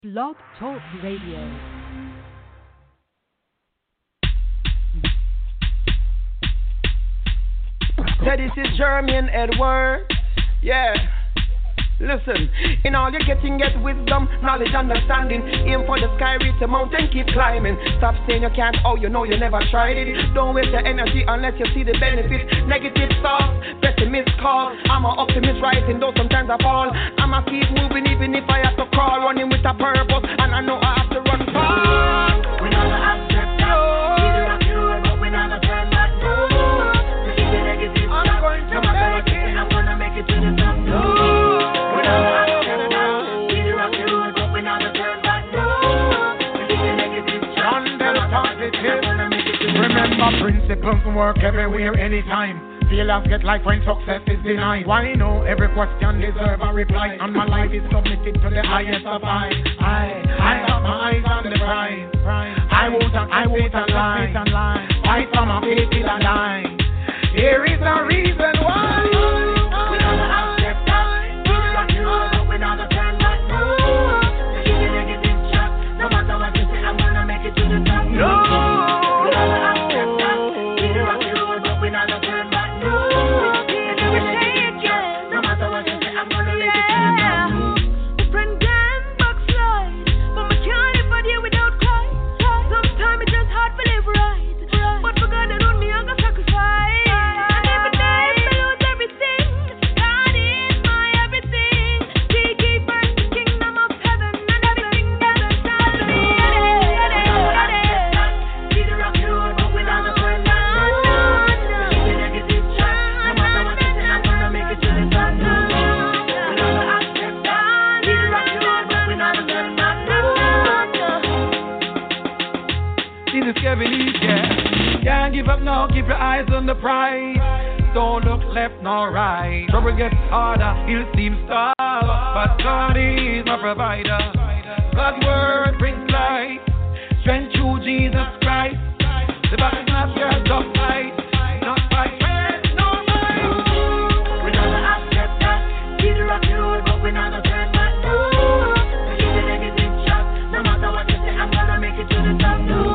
Blog Talk Radio. So this is Jermaine Edward. Yeah. Listen, in all you're getting, get wisdom, knowledge, understanding. Aim for the sky, reach the mountain, keep climbing. Stop saying you can't, oh you know you never tried it. Don't waste your energy unless you see the benefit. Negative thoughts, pessimist call. I'm an optimist rising, though sometimes I fall. I'ma keep moving even if I have to crawl. Running with a purpose, and I know I have to run far. We never accept that. Either of you, but we never turn back. No, to keep the negative thoughts. I'm going to make it. I'm gonna make it to the top. No. Remember principles work everywhere, anytime. Failures get like when success is denied. Why no? Every question deserves a reply. And my life is submitted to the highest of I got my eyes on the prize. I won't lie. Fight for my faith till I die. Here is a reason why. We never accept that. Either of you, but we never turn back. No, to give you negative chat. No matter what you say, I'm gonna make it to the top. No. Can't give up now, keep your eyes on the prize. Don't look left nor right. Trouble gets harder, it seems tough, but God is my provider. God's word brings light, strength through Jesus Christ. The battle's not yours, don't fight. Not fight, no fight. We never accept that. Either of you, but we never turn back. No, to give the negative shot. No matter what you say, I'm gonna make it to the top. No.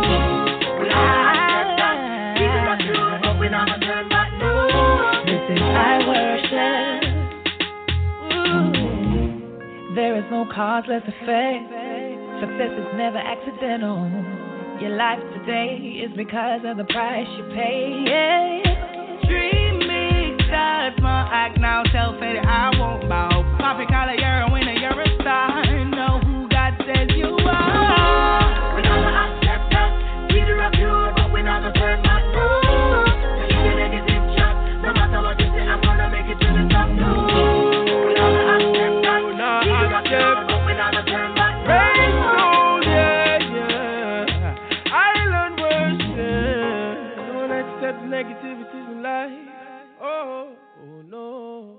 There is no cause left to fake. Success is never accidental. Your life today is because of the price you pay. Dream big, that's my act now. Self-faded, I won't bow. Poppy collar, you're a winner, you're a star. Know who God says you are. We never accept that. Either of you, but we never turn back. No, to keep the negative chat. No matter what you say, I'm gonna make it to the top. No, we never accept that. Either of you, but we never turn back. Praise God, yeah. Island worship. Don't accept negativity in life. Oh no.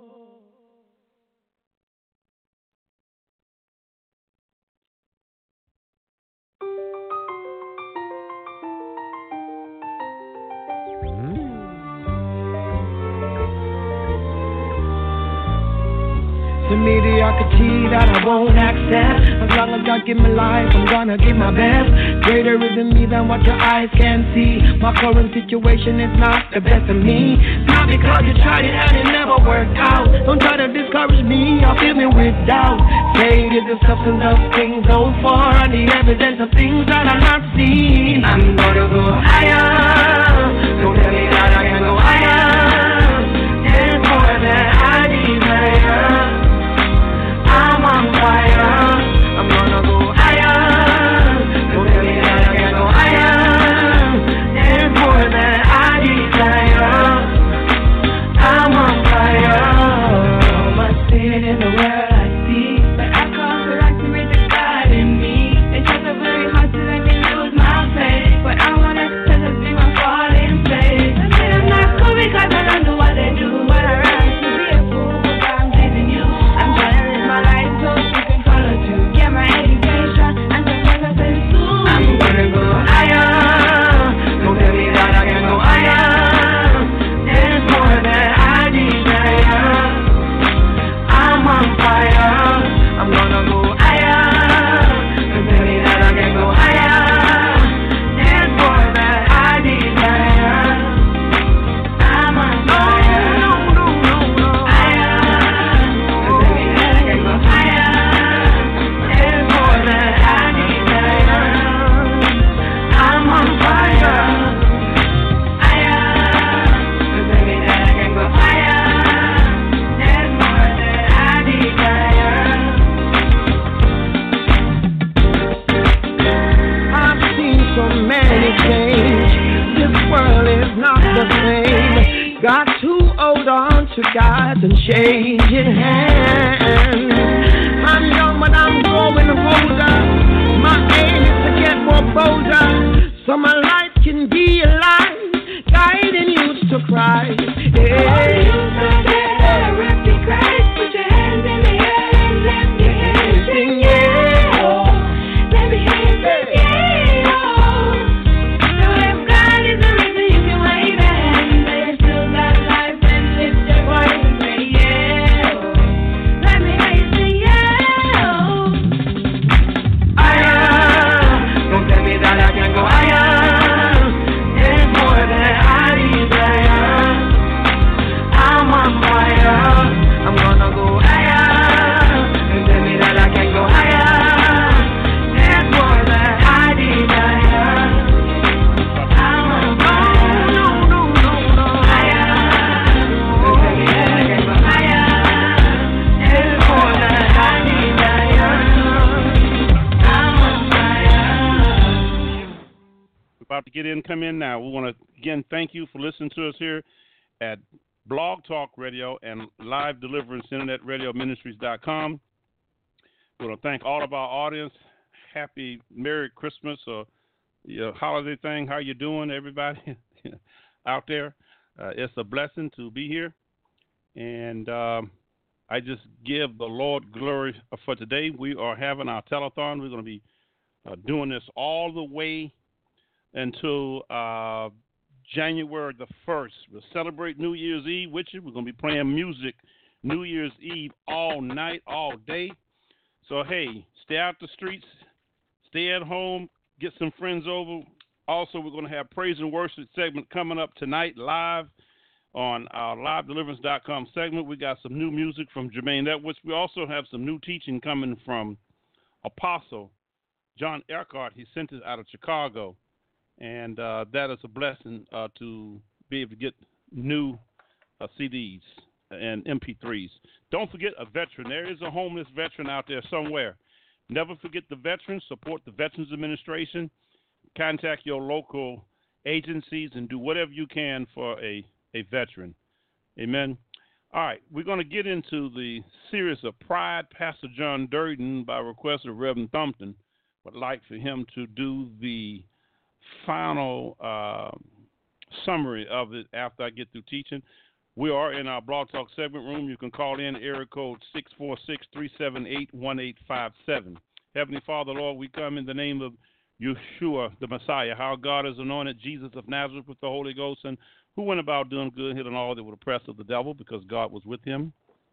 The mediocrity that I won't accept. As long as God give me life, I'm gonna give my best. Greater is in me than what your eyes can see. My current situation is not the best of me. Not because you tried it and it never worked out. Don't try to discourage me or fill me with doubt. Faith is the substance of things hoped for, and the evidence of things that are not seen. I'm gonna go higher. Don't tell me that I can go higher. There's more than I desire. I'm on fire, I'm gonna go higher. Don't tell me that I can go higher. There's more than I desire. I'm on fire. Much sin in the world I see, but I come correct to reach the God in me. It's just a very hard to let me lose my faith. start and changing hands. I'm young, but I'm growing older. My aim is to get more bolder, so my life can be a light, guiding you to Christ. Yeah. Put your hands in the air and let me hear you sing, yeah. Let me hear you sing, yeah. So if God is the reason, you can wave a hand, say you still got life and lift your voice and say, yeah. Let me hear you sing, yeah. Don't tell me that I can't go higher. There's more than I desire. I'm on fire. I'm gonna go higher. You tell me that I can go higher. There's more that I desire. I'm on fire. No. Higher. You tell me that I can go higher. There's more that I desire. I'm on fire. We're about to get in, come in now. We want to again thank you for listening to us here at Blog Talk Radio and Live Deliverance Internet Radio Ministries.com. We want to thank all of our audience. Happy Merry Christmas or your holiday thing. How you doing, everybody out there? It's a blessing to be here. And I just give the Lord glory for today. We are having our telethon. We're going to be doing this all the way until January the 1st. We'll celebrate New Year's Eve with you. We're going to be playing music New Year's Eve all night, all day. So, hey, stay out the streets, stay at home, get some friends over. Also, we're going to have Praise and Worship segment coming up tonight live on our livedeliverance.com segment. We got some new music from Jermaine Edwards. We also have some new teaching coming from Apostle John Eckhart. He sent it out of Chicago. And that is a blessing to be able to get new CDs and MP3s. Don't forget a veteran. There is a homeless veteran out there somewhere. Never forget the veterans. Support the Veterans Administration. Contact your local agencies and do whatever you can for a veteran. Amen. All right, we're going to get into the series of Pride. Pastor John Durden, by request of Reverend Thumpton, would like for him to do the final summary of it after I get through teaching. We are in our Blog Talk segment room. You can call in area code 646-378-1857. Heavenly Father, Lord, we come in the name of Yeshua, the Messiah, how God has anointed Jesus of Nazareth with the Holy Ghost, and who went about doing good, hitting all that were oppressed of the devil, because God was with him.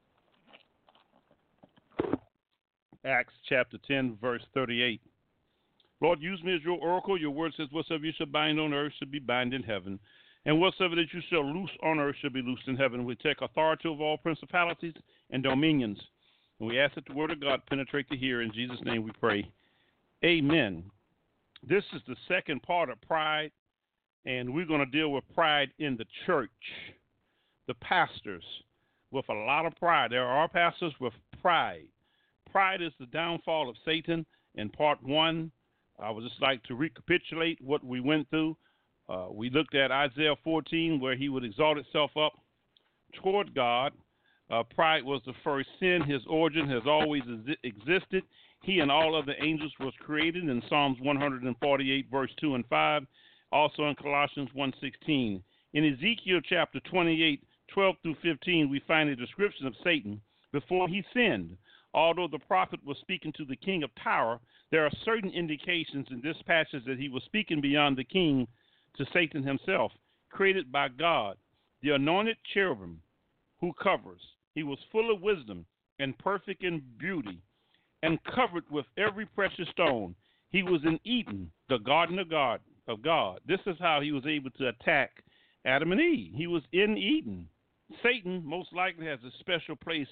Acts chapter 10, verse 38. Lord, use me as your oracle. Your word says, whatsoever you shall bind on earth shall be bound in heaven, and whatsoever that you shall loose on earth shall be loosed in heaven. We take authority over all principalities and dominions, and we ask that the word of God penetrate the hearer. In Jesus' name we pray. Amen. This is the second part of pride, and we're going to deal with pride in the church. The pastors with a lot of pride. There are pastors with pride. Pride is the downfall of Satan. In part one, I would just like to recapitulate what we went through. We looked at Isaiah 14, where he would exalt himself up toward God. Pride was the first sin. His origin has always existed. He and all other angels was created in Psalms 148, verse 2 and 5. Also in Colossians 1:16. In Ezekiel chapter 28, 12 through 15, we find a description of Satan before he sinned. Although the prophet was speaking to the king of Tyre, there are certain indications in this passage that he was speaking beyond the king to Satan himself, created by God, the anointed cherubim who covers. He was full of wisdom and perfect in beauty and covered with every precious stone. He was in Eden, the garden of God. This is how he was able to attack Adam and Eve. He was in Eden. Satan most likely has a special place.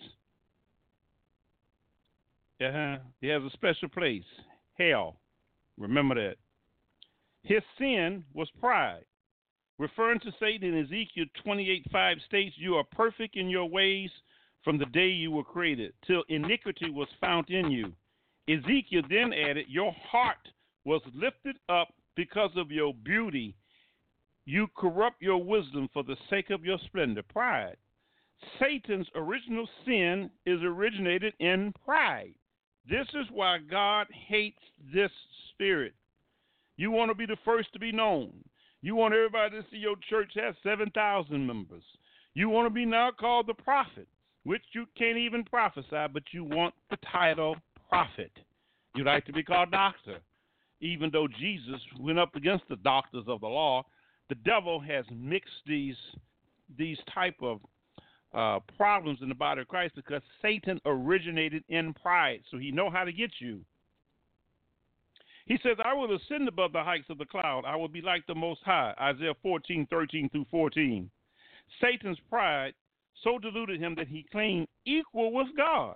He has a special place, hell. Remember that. His sin was pride. Referring to Satan in Ezekiel 28:5 states, you are perfect in your ways from the day you were created, till iniquity was found in you. Ezekiel then added, your heart was lifted up because of your beauty. You corrupt your wisdom for the sake of your splendor. Pride. Satan's original sin is originated in pride. This is why God hates this spirit. You want to be the first to be known. You want everybody to see your church has 7,000 members. You want to be now called the prophet, which you can't even prophesy, but you want the title prophet. You like to be called doctor. Even though Jesus went up against the doctors of the law, the devil has mixed these type of problems in the body of Christ because Satan originated in pride, so he know how to get you. He says, I will ascend above the heights of the cloud. I will be like the Most High. Isaiah 14:13-14. Satan's pride so deluded him that he claimed equal with God.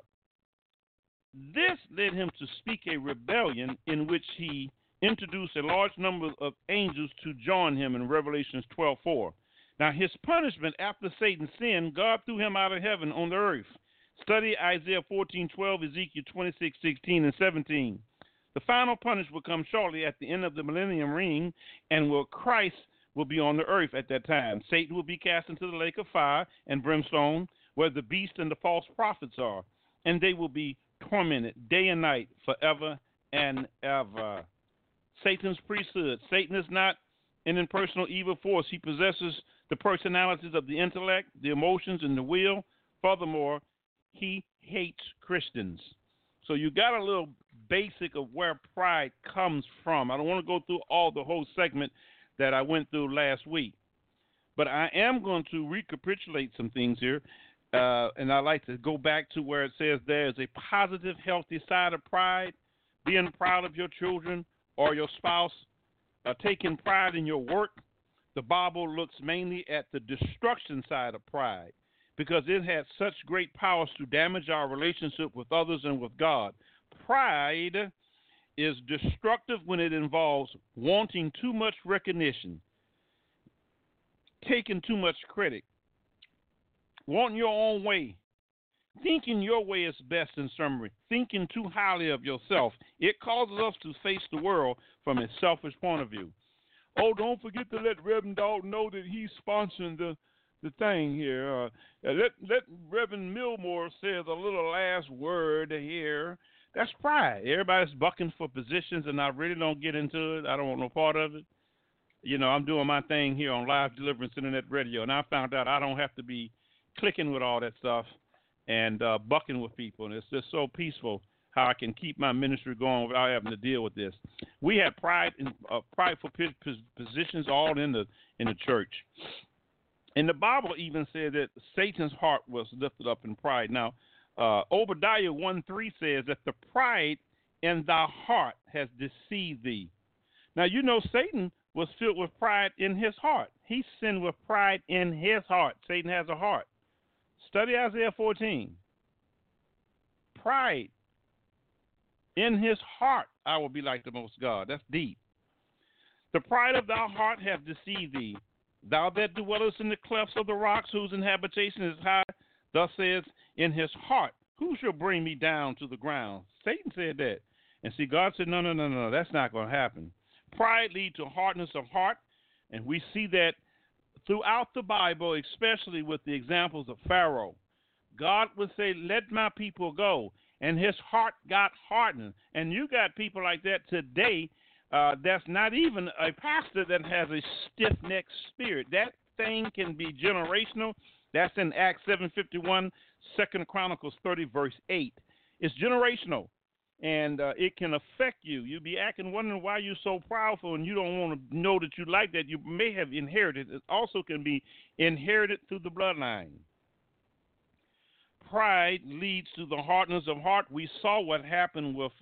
This led him to speak a rebellion in which he introduced a large number of angels to join him in Revelation 12:4. Now, his punishment after Satan sinned, God threw him out of heaven on the earth. Study Isaiah 14:12, Ezekiel 26:16 and 17. The final punishment will come shortly at the end of the millennium reign, and Christ will be on the earth at that time. Satan will be cast into the lake of fire and brimstone, where the beast and the false prophets are, and they will be tormented day and night forever and ever. Satan's priesthood. Satan is not an impersonal evil force. He possesses the personalities of the intellect, the emotions, and the will. Furthermore, he hates Christians. So you got a little basic of where pride comes from. I don't want to go through the whole segment that I went through last week, but I am going to recapitulate some things here, and I like to go back to where it says there is a positive, healthy side of pride, being proud of your children or your spouse, taking pride in your work. The Bible looks mainly at the destruction side of pride because it has such great powers to damage our relationship with others and with God. Pride is destructive when it involves wanting too much recognition, taking too much credit, wanting your own way, thinking your way is best in summary, thinking too highly of yourself. It causes us to face the world from a selfish point of view. Oh, don't forget to let Reverend Dalton know that he's sponsoring the thing here. Let Reverend Millmore say the little last word here. That's pride. Everybody's bucking for positions, and I really don't get into it. I don't want no part of it. You know, I'm doing my thing here on Live Deliverance Internet Radio, and I found out I don't have to be clicking with all that stuff and bucking with people, and it's just so peaceful how I can keep my ministry going without having to deal with this. We have pride and prideful positions all in the church. And the Bible even said that Satan's heart was lifted up in pride. Now, Obadiah 1:3 says that the pride in thy heart has deceived thee. Now, you know Satan was filled with pride in his heart. He sinned with pride in his heart. Satan has a heart. Study Isaiah 14. Pride in his heart, I will be like the most God. That's deep. The pride of thy heart hath deceived thee. Thou that dwellest in the clefts of the rocks, whose habitation is high, thus says in his heart, who shall bring me down to the ground? Satan said that. And see, God said, no, that's not going to happen. Pride leads to hardness of heart, and we see that throughout the Bible, especially with the examples of Pharaoh. God would say, let my people go, and his heart got hardened. And you got people like that today. That's not even a pastor that has a stiff-necked spirit. That thing can be generational. That's in Acts 7:51, 2 Chronicles 30, verse 8. It's generational, and it can affect you. You'll be acting, wondering why you're so powerful, and you don't want to know that you like that. You may have inherited. It also can be inherited through the bloodline. Pride leads to the hardness of heart. We saw what happened with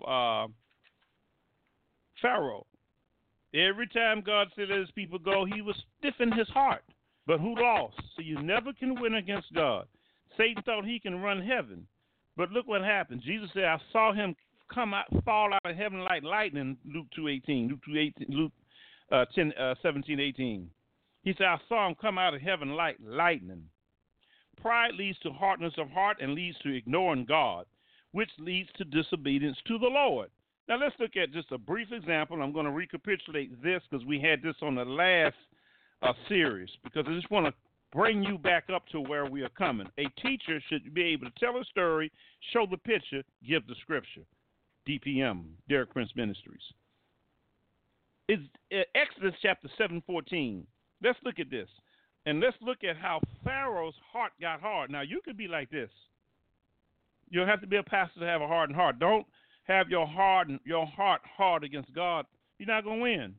Pharaoh. Every time God said let his people go, he was stiff in his heart. But who lost? So you never can win against God. Satan thought he can run heaven. But look what happened. Jesus said, I saw him fall out of heaven like lightning, Luke 2:18, Luke 17:18. He said, I saw him come out of heaven like lightning. Pride leads to hardness of heart and leads to ignoring God, which leads to disobedience to the Lord. Now, let's look at just a brief example. I'm going to recapitulate this because we had this on the last series, because I just want to bring you back up to where we are coming. A teacher should be able to tell a story, show the picture, give the scripture. DPM, Derek Prince Ministries. It's Exodus chapter 7:14. Let's look at this. And let's look at how Pharaoh's heart got hard. Now, you could be like this. You'll have to be a pastor to have a hardened heart. Don't have your heart hard against God. You're not going to win.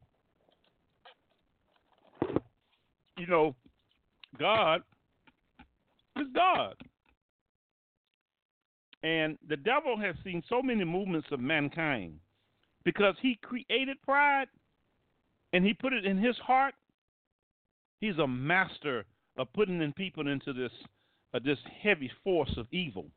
You know, God is God. And the devil has seen so many movements of mankind because he created pride and he put it in his heart. He's a master of putting in people into this heavy force of evil.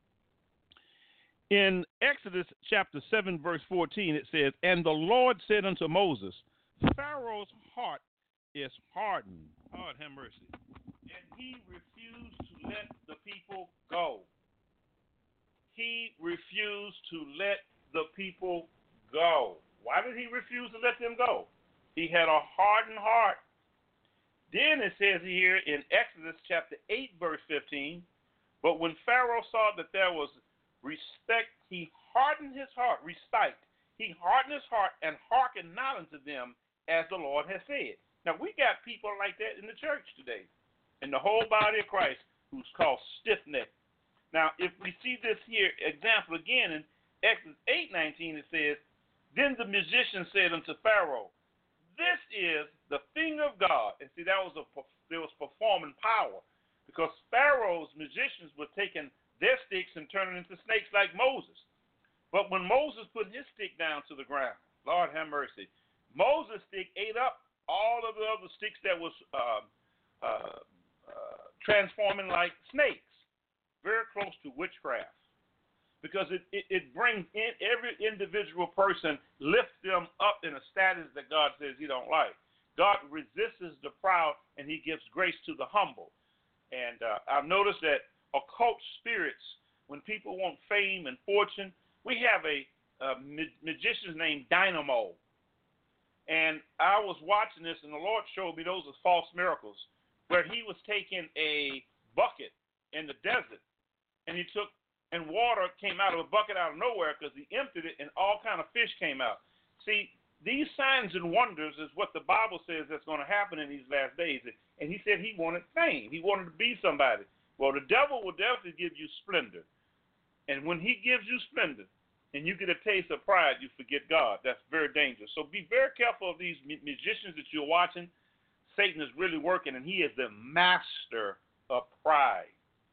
In Exodus chapter 7, verse 14, it says, "And the Lord said unto Moses, Pharaoh's heart is hardened." God have mercy. And he refused to let the people go. He refused to let the people go. Why did he refuse to let them go? He had a hardened heart. Then it says here in Exodus chapter 8, verse 15, "But when Pharaoh saw that there was respect, he hardened his heart." Recite. He hardened his heart and hearkened not unto them as the Lord has said. Now, we got people like that in the church today, in the whole body of Christ, who's called stiff-necked. Now, if we see this here example again in Exodus 8:19, it says, "Then the musician said unto Pharaoh, This is the finger of God." And see, there was performing power, because Pharaoh's musicians were taking their sticks and turning into snakes like Moses. But when Moses put his stick down to the ground, Lord have mercy, Moses' stick ate up all of the other sticks that was transforming like snakes, very close to witchcraft. Because it brings in every individual person, lifts them up in a status that God says he don't like. God resists the proud, and he gives grace to the humble. And I've noticed that occult spirits, when people want fame and fortune, we have a magician named Dynamo. And I was watching this, and the Lord showed me those are false miracles, where he was taking a bucket in the desert, and and water came out of a bucket out of nowhere because he emptied it, and all kind of fish came out. See, these signs and wonders is what the Bible says that's going to happen in these last days. And he said he wanted fame. He wanted to be somebody. Well, the devil will definitely give you splendor. And when he gives you splendor and you get a taste of pride, you forget God. That's very dangerous. So be very careful of these musicians that you're watching. Satan is really working, and he is the master of pride.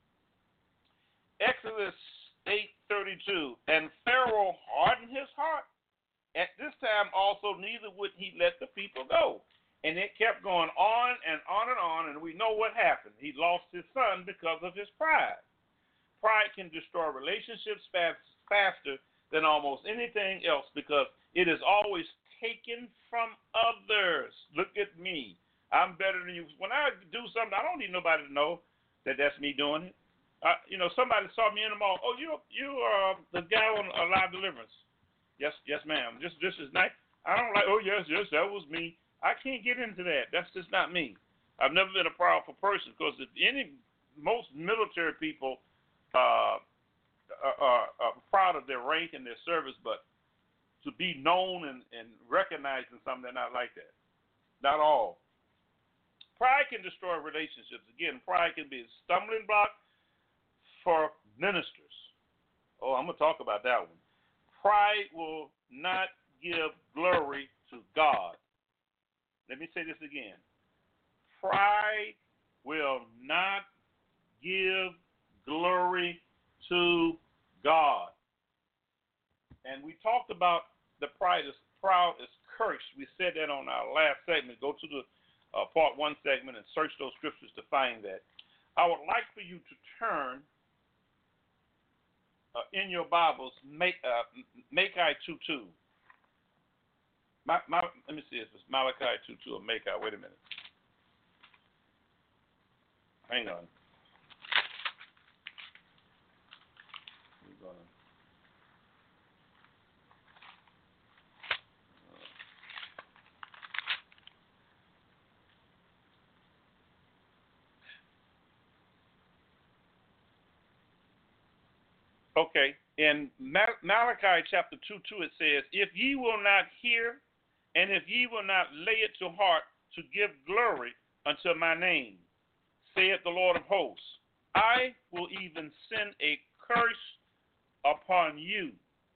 Exodus 8:32, "And Pharaoh hardened his heart. At this time also neither would he let the people go." And it kept going on and on and on, and we know what happened. He lost his son because of his pride. Pride can destroy relationships faster than almost anything else because it is always taken from others. Look at me. I'm better than you. When I do something, I don't need nobody to know that that's me doing it. Somebody saw me in the mall. "Oh, you are the guy on Live Deliverance." Yes, ma'am. This is nice. I don't like, "Oh, yes, that was me." I can't get into that. That's just not me. I've never been a proudful person, because most military people are proud of their rank and their service, but to be known and recognized in something, they're not like that. Not all. Pride can destroy relationships. Again, pride can be a stumbling block for ministers. Oh, I'm going to talk about that one. Pride will not give glory to God. Let me say this again. Pride will not give glory to God. And we talked about the proud is cursed. We said that on our last segment. Go to the part 1 segment and search those scriptures to find that. I would like for you to turn in your Bibles, Malachi 2:2. Let me see if it's Malachi 2:2 or Malachi. Wait a minute. Hang on. Okay, in Malachi chapter 2:2 it says, "If ye will not hear, and if ye will not lay it to heart to give glory unto my name, saith the Lord of hosts, I will even send a curse upon you,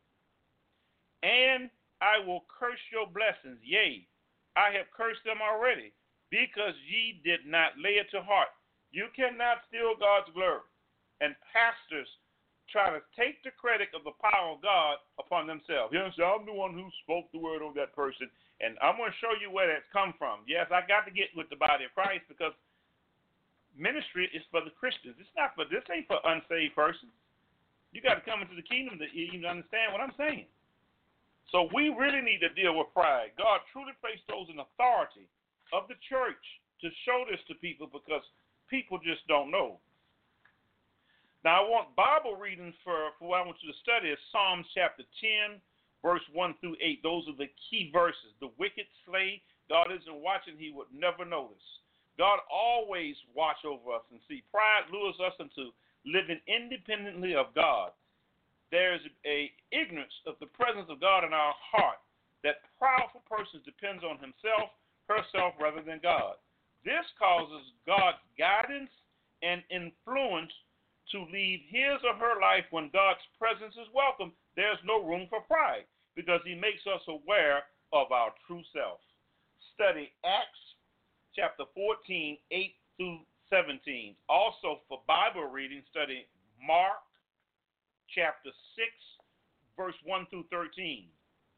and I will curse your blessings. Yea, I have cursed them already, because ye did not lay it to heart." You cannot steal God's glory. And pastors try to take the credit of the power of God upon themselves. You know, so I'm the one who spoke the word over that person, and I'm going to show you where that's come from. Yes, I got to get with the body of Christ, because ministry is for the Christians. This ain't for unsaved persons. You got to come into the kingdom to even understand what I'm saying. So we really need to deal with pride. God truly placed those in authority of the church to show this to people, because people just don't know. Now, I want Bible reading for what I want you to study is Psalms chapter 10, verse 1 through 8. Those are the key verses. The wicked slay. God isn't watching. He would never notice. God always watch over us. And see, pride lures us into living independently of God. There's a ignorance of the presence of God in our heart. That proudful person depends on himself, herself, rather than God. This causes God's guidance and influence to lead his or her life when God's presence is welcome. There's no room for pride, because he makes us aware of our true self. Study Acts chapter 14, 8 through 17. Also, for Bible reading, study Mark chapter 6, verse 1 through 13.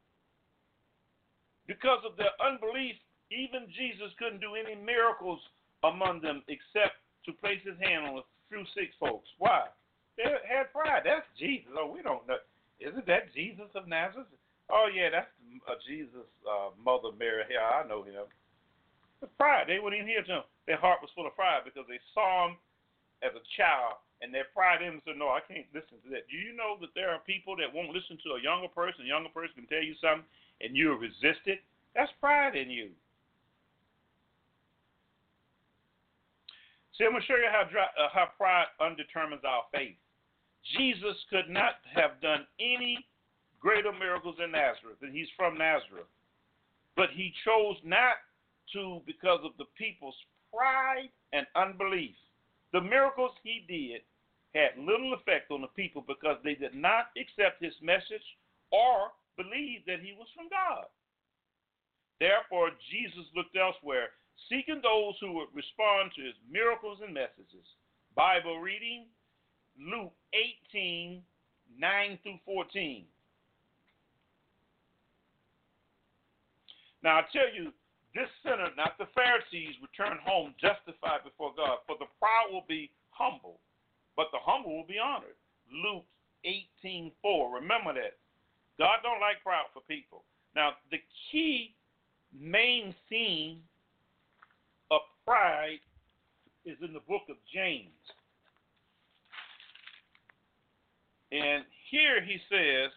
Because of their unbelief, even Jesus couldn't do any miracles among them except to place his hand on a few sick folks. Why? They had pride. That's Jesus. Oh, we don't know. Isn't that Jesus of Nazareth? Oh, yeah, that's Jesus' mother, Mary. Yeah, I know him. The pride. They wouldn't even hear to him. Their heart was full of pride because they saw him as a child, and their pride in them said, no, I can't listen to that. Do you know that there are people that won't listen to a younger person? A younger person can tell you something, and you'll resist it? That's pride in you. See, I'm going to show you how pride undetermines our faith. Jesus could not have done any greater miracles in Nazareth, and he's from Nazareth. But he chose not to because of the people's pride and unbelief. The miracles he did had little effect on the people because they did not accept his message or believe that he was from God. Therefore, Jesus looked elsewhere, seeking those who would respond to his miracles and messages. Bible reading, Luke 18, 9 through 14. Now, I tell you, this sinner, not the Pharisees, returned home justified before God. For the proud will be humble, but the humble will be honored. Luke 18:4. Remember that. God don't like proud for people. Now, the key main theme of pride is in the book of James. And here he says,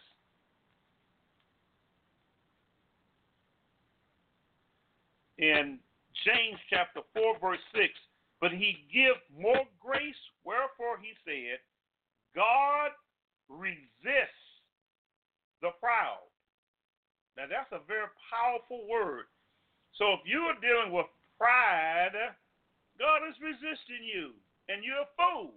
in James chapter 4, verse 6, but he give more grace, wherefore he said, God resists the proud. Now that's a very powerful word. So if you are dealing with pride, God is resisting you, and you're a fool.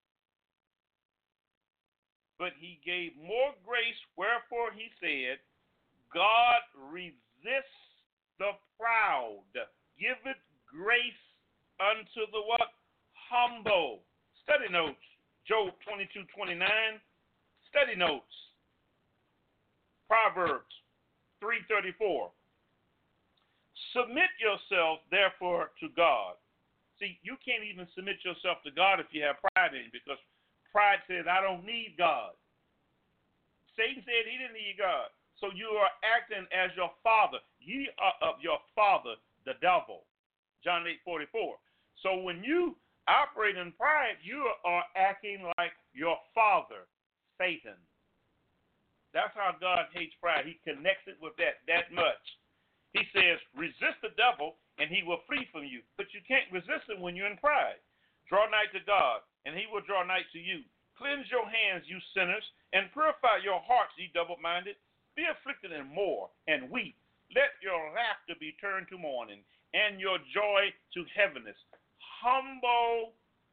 But he gave more grace, wherefore he said, God resists the proud, giveth grace unto the what? Humble. Study notes, Job 22:29. Study notes, Proverbs 3:34. Submit yourself, therefore, to God. See, you can't even submit yourself to God if you have pride in you, because pride says, I don't need God. Satan said he didn't need God. So you are acting as your father. Ye are of your father, the devil. John 8:44. So when you operate in pride, you are acting like your father, Satan. That's how God hates pride. He connects it with that much. He says, resist the devil, and he will flee from you. But you can't resist him when you're in pride. Draw nigh to God, and he will draw nigh to you. Cleanse your hands, you sinners, and purify your hearts, ye double-minded. Be afflicted and more, and weep. Let your laughter be turned to mourning, and your joy to heaviness. Humble,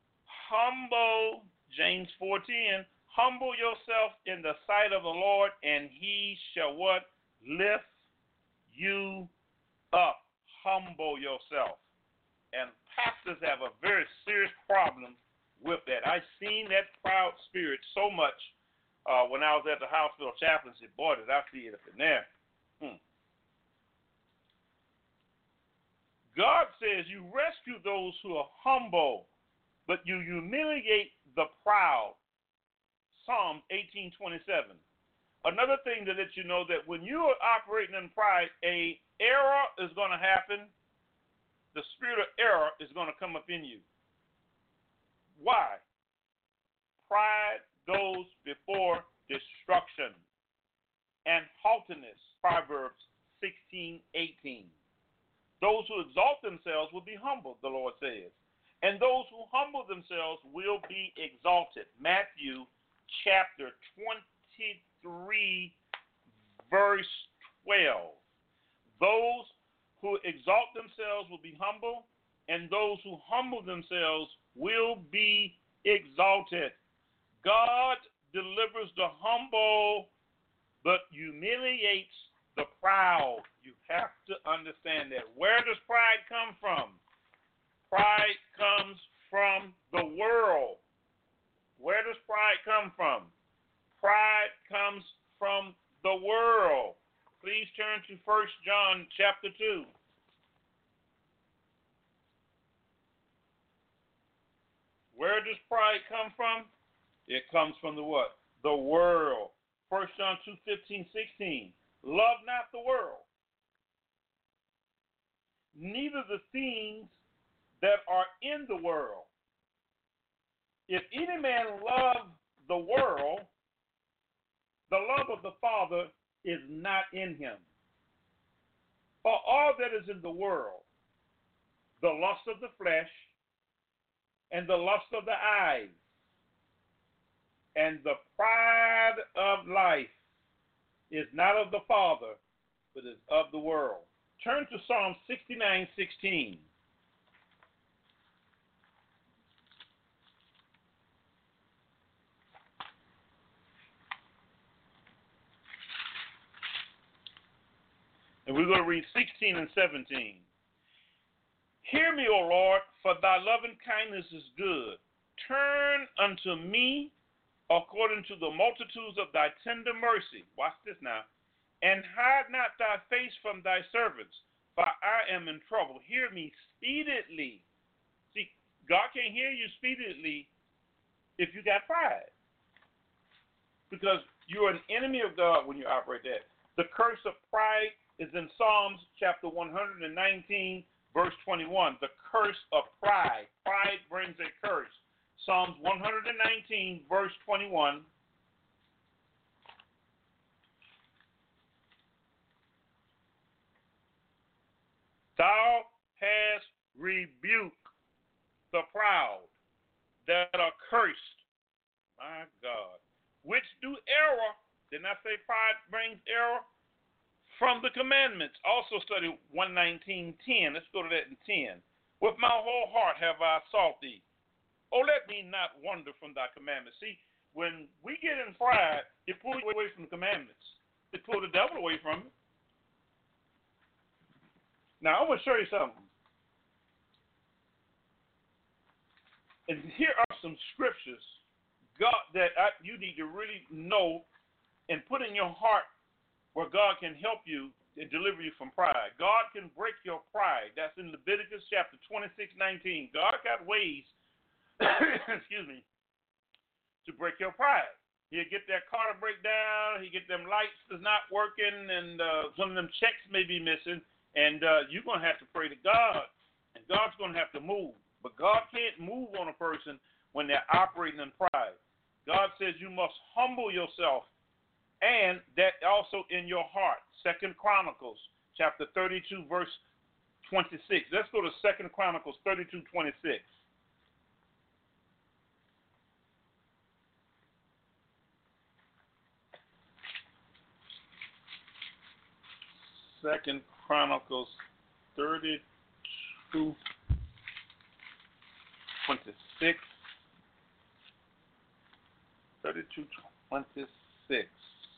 James 4:10, humble yourself in the sight of the Lord, and he shall what? Lift you up. Humble yourself. And pastors have a very serious problem with that. I've seen that proud spirit so much when I was at the hospital chaplaincy. Boy, did I see it up in there. God says you rescue those who are humble, but you humiliate the proud. Psalm 18:27. Another thing to let you know that when you are operating in pride, a error is going to happen. The spirit of error is going to come up in you. Why? Pride goes before destruction and haughtiness. Proverbs 16:18. Those who exalt themselves will be humbled, the Lord says. And those who humble themselves will be exalted. Matthew chapter 23, verse 12. Those who exalt themselves will be humble, and those who humble themselves will be exalted. God delivers the humble, but humiliates the proud. You have to understand that. Where does pride come from? Pride comes from the world. Where does pride come from? Pride comes from the world. Please turn to 1 John chapter 2. Where does pride come from? It comes from the what? The world. 1 John 2:15-16. Love not the world, neither the things that are in the world. If any man love the world, the love of the Father is not in him. For all that is in the world, the lust of the flesh, and the lust of the eyes, and the pride of life is not of the Father, but is of the world. Turn to Psalm 69:16. And we're going to read 16 and 17. Hear me, O Lord, for thy loving kindness is good. Turn unto me according to the multitudes of thy tender mercy. Watch this now. And hide not thy face from thy servants, for I am in trouble. Hear me speedily. See, God can't hear you speedily if you got pride, because you're an enemy of God when you operate that. The curse of pride is in Psalms chapter 119, verse 21. The curse of pride. Pride brings a curse. Psalms 119, verse 21. Thou hast rebuked the proud that are cursed, my God, which do error. Did not say pride brings error? From the commandments. Also study 119:10. Let's go to that in 10. With my whole heart have I sought thee. Oh, let me not wander from thy commandments. See, when we get in pride, it pulls you away from the commandments. It pulls the devil away from it. Now, I want to show you something. And here are some scriptures, God, that you need to really know and put in your heart, where God can help you and deliver you from pride. God can break your pride. That's in Leviticus chapter 26:19. God got ways, excuse me, to break your pride. He'll get that car to break down. He'll get them lights that's not working, and some of them checks may be missing. And you're going to have to pray to God, and God's going to have to move. But God can't move on a person when they're operating in pride. God says you must humble yourself, and that also in your heart. 2 Chronicles chapter 32, verse 26. Let's go to 2 Chronicles 32:26. Second Chronicles 32:26. 32:26.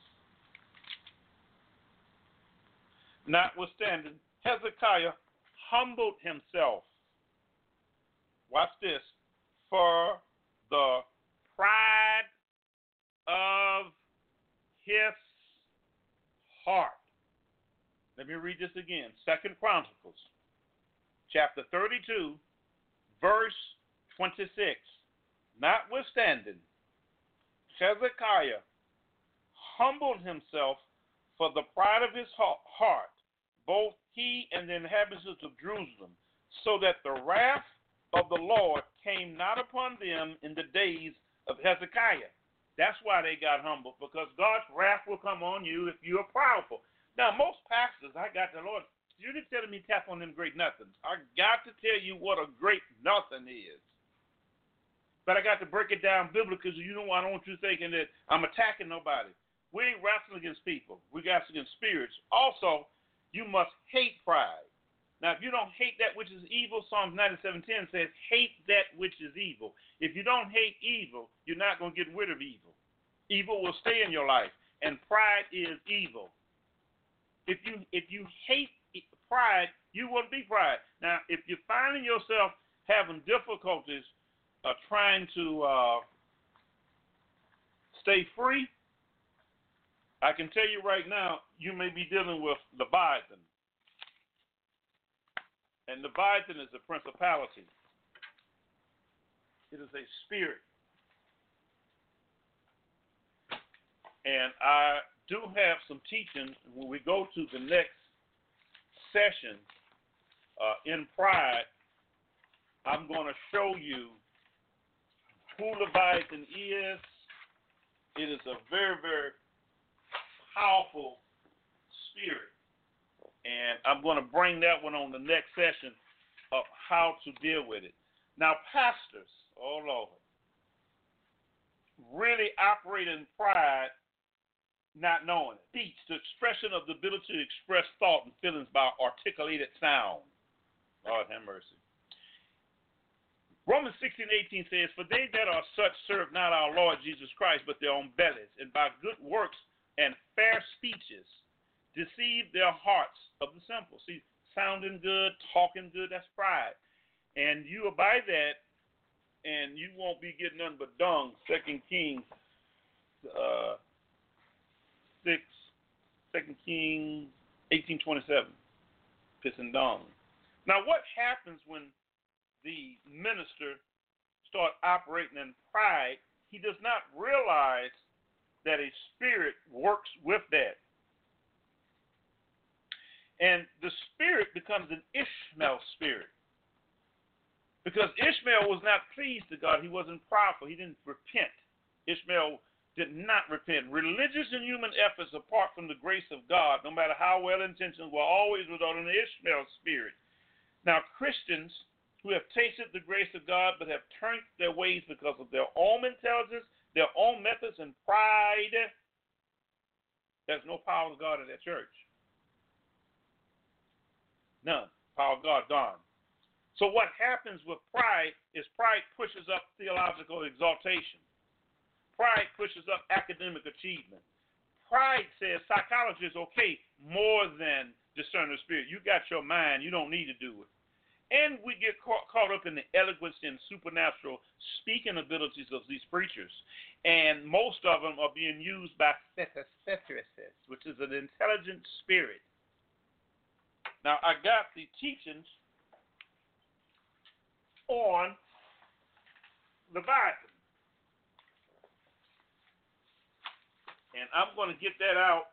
Notwithstanding, Hezekiah humbled himself. Watch this. For the pride of his heart. Let me read this again. Second Chronicles, chapter 32, verse 26. Notwithstanding, Hezekiah humbled himself for the pride of his heart, both he and the inhabitants of Jerusalem, so that the wrath of the Lord came not upon them in the days of Hezekiah. That's why they got humbled, because God's wrath will come on you if you are proudful. Now, most pastors, I got the Lord, you didn't tell me tap on them great nothings. I got to tell you what a great nothing is. But I got to break it down biblically because I don't want you thinking that I'm attacking nobody. We ain't wrestling against people. We wrestle against spirits. Also, you must hate pride. Now, if you don't hate that which is evil, Psalms 97:10 says, hate that which is evil. If you don't hate evil, you're not going to get rid of evil. Evil will stay in your life, and pride is evil. If you hate pride, you won't be pride. Now, if you're finding yourself having difficulties trying to stay free, I can tell you right now, you may be dealing with Leviathan. And Leviathan is a principality. It is a spirit. And I do have some teaching when we go to the next session in pride. I'm going to show you who Leviathan is. It is a very, very powerful spirit. And I'm going to bring that one on the next session of how to deal with it. Now, pastors, oh Lord, really operate in pride, not knowing it. Speech, the expression of the ability to express thought and feelings by articulated sound. Lord have mercy. Romans 16:18 says, for they that are such serve not our Lord Jesus Christ, but their own bellies, and by good works and fair speeches deceive their hearts of the simple. See, sounding good, talking good, that's pride. And you abide that, and you won't be getting nothing but dung. 2 Kings 18:27, pissing dung. Now, what happens when the minister starts operating in pride? He does not realize that a spirit works with that. And the spirit becomes an Ishmael spirit. Because Ishmael was not pleased to God. He wasn't proudful. He didn't repent. Ishmael did not repent. Religious and human efforts apart from the grace of God, no matter how well-intentioned, will always result in the Ishmael spirit. Now, Christians who have tasted the grace of God but have turned their ways because of their own intelligence, their own methods, and pride, there's no power of God in that church. None. Power of God, gone. So what happens with pride is pride pushes up theological exaltation. Pride pushes up academic achievement. Pride says psychology is okay more than discerning the spirit. You got your mind. You don't need to do it. And we get caught up in the eloquence and supernatural speaking abilities of these preachers. And most of them are being used by Thethesis, which is an intelligent spirit. Now, I got the teachings on Leviathan. And I'm going to get that out.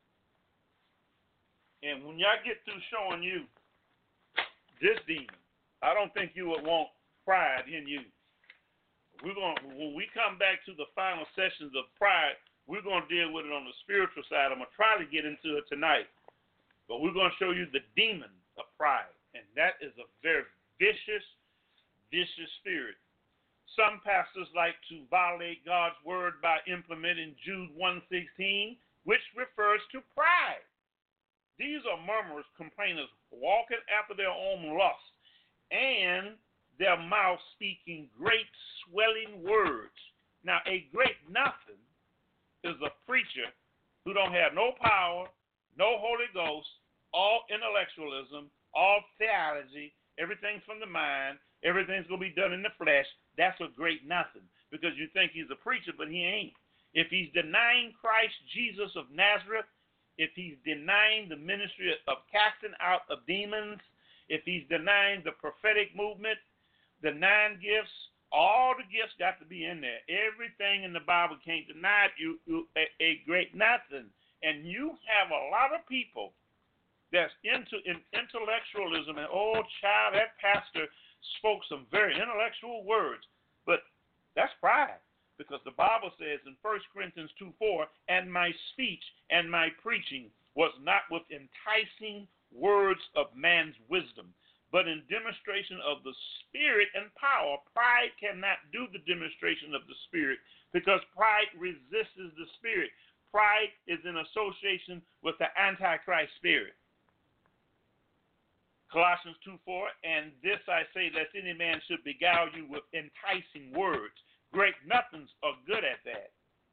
And when y'all get through showing you this demon, I don't think you would want pride in you. When we come back to the final sessions of pride, we're going to deal with it on the spiritual side. I'm going to try to get into it tonight. But we're going to show you the demon of pride. And that is a very vicious spirit. Some pastors like to violate God's word by implementing Jude 1:16, which refers to pride. These are murmurers, complainers, walking after their own lust, and their mouth speaking great swelling words. Now, a great nothing is a preacher who don't have no power, no Holy Ghost, all intellectualism, all theology, everything's from the mind, everything's going to be done in the flesh. That's a great nothing, because you think he's a preacher, but he ain't. If he's denying Christ Jesus of Nazareth, if he's denying the ministry of casting out of demons, if he's denying the prophetic movement, the 9 gifts, all the gifts got to be in there. Everything in the Bible can't deny you a great nothing. And you have a lot of people that's into intellectualism, and oh, child, that pastor spoke some very intellectual words. But that's pride, because the Bible says in 1 Corinthians 2:4, and my speech and my preaching was not with enticing words of man's wisdom, but in demonstration of the Spirit and power. Pride cannot do the demonstration of the Spirit, because pride resists the Spirit. Pride is in association with the Antichrist spirit. Colossians 2:4, and this I say, lest any man should beguile you with enticing words. Great nothings are good at that.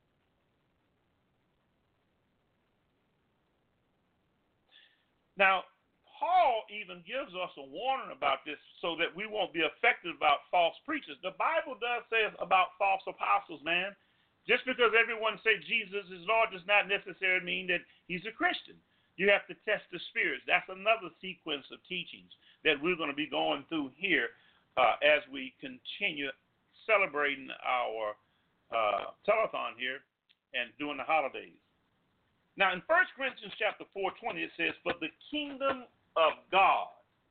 Now, Paul even gives us a warning about this so that we won't be affected about false preachers. The Bible does say about false apostles, man. Just because everyone say Jesus is Lord does not necessarily mean that he's a Christian. You have to test the spirits. That's another sequence of teachings that we're going to be going through here as we continue celebrating our telethon here and during the holidays. Now, in 1 Corinthians chapter 4:20, it says, "For the kingdom of God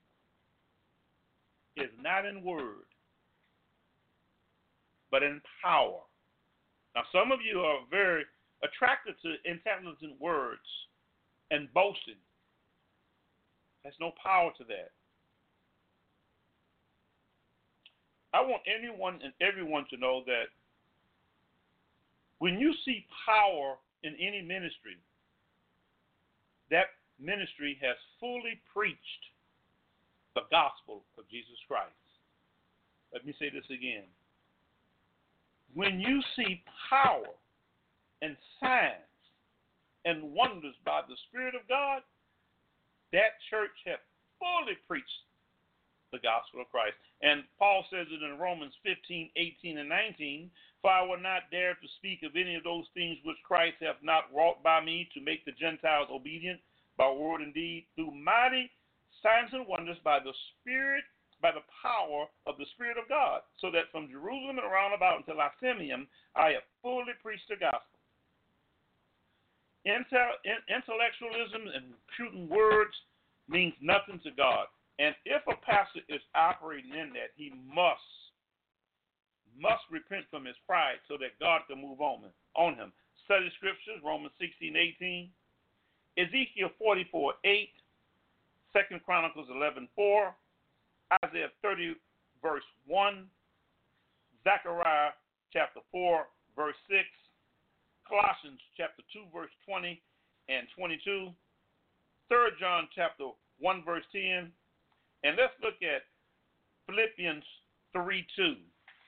is not in word, but in power." Now, some of you are very attracted to intelligent words and boasting. There's no power to that. I want anyone and everyone to know that when you see power in any ministry, that ministry has fully preached the gospel of Jesus Christ. Let me say this again. When you see power and signs and wonders by the Spirit of God, that church has fully preached the gospel of Christ. And Paul says it in Romans 15:18 and 19, "For I will not dare to speak of any of those things which Christ hath not wrought by me, to make the Gentiles obedient by word and deed, through mighty signs and wonders by the Spirit, by the power of the Spirit of God, so that from Jerusalem and around about until Iconium, I have fully preached the gospel." Intellectualism and imputing words means nothing to God. And if a pastor is operating in that, he must repent from his pride so that God can move on him. Study scriptures, Romans 16:18, Ezekiel 44:8, 2 Chronicles 11:4, Isaiah 30 verse 1, Zechariah chapter 4 verse 6, Colossians chapter 2 verse 20 and 22, 3 John chapter 1 verse 10, and let's look at Philippians 3:2.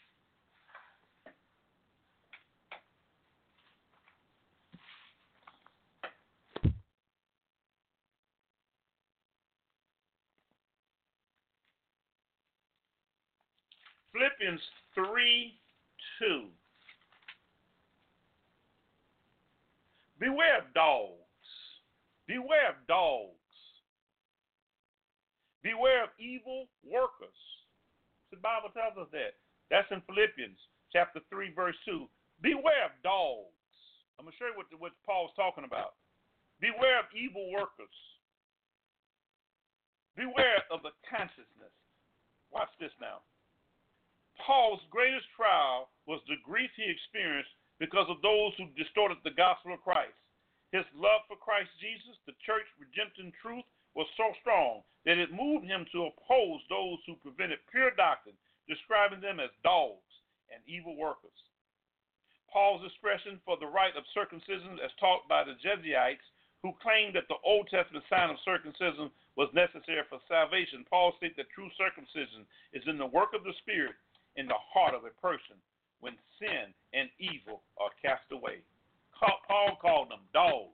Philippians 3:2. Beware of dogs. Beware of dogs. Beware of evil workers. The Bible tells us that. That's in Philippians chapter 3, verse 2. Beware of dogs. I'm going to show you what Paul's talking about. Beware of evil workers. Beware of the consciousness. Watch this now. Paul's greatest trial was the grief he experienced because of those who distorted the gospel of Christ. His love for Christ Jesus, the church redemption truth, was so strong that it moved him to oppose those who prevented pure doctrine, describing them as dogs and evil workers. Paul's expression for the rite of circumcision as taught by the Jesuites, who claimed that the Old Testament sign of circumcision was necessary for salvation. Paul states that true circumcision is in the work of the Spirit in the heart of a person when sin and evil are cast away. Paul called them dogs.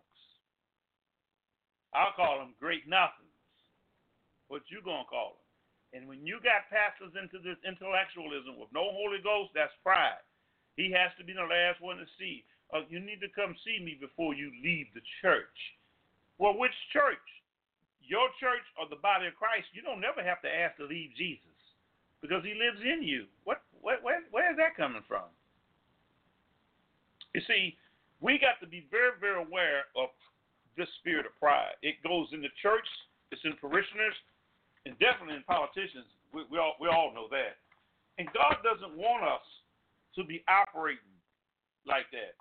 I'll call them great nothings. What you gonna call them? And when you got pastors into this intellectualism with no Holy Ghost, that's pride. He has to be the last one to see. You need to come see me before you leave the church. Well, which church? Your church or the body of Christ? You don't never have to ask to leave Jesus because he lives in you. Where is that coming from? You see, we got to be very, very aware of this spirit of pride. It goes in the church, it's in parishioners, and definitely in politicians. We all know that. And God doesn't want us to be operating like that.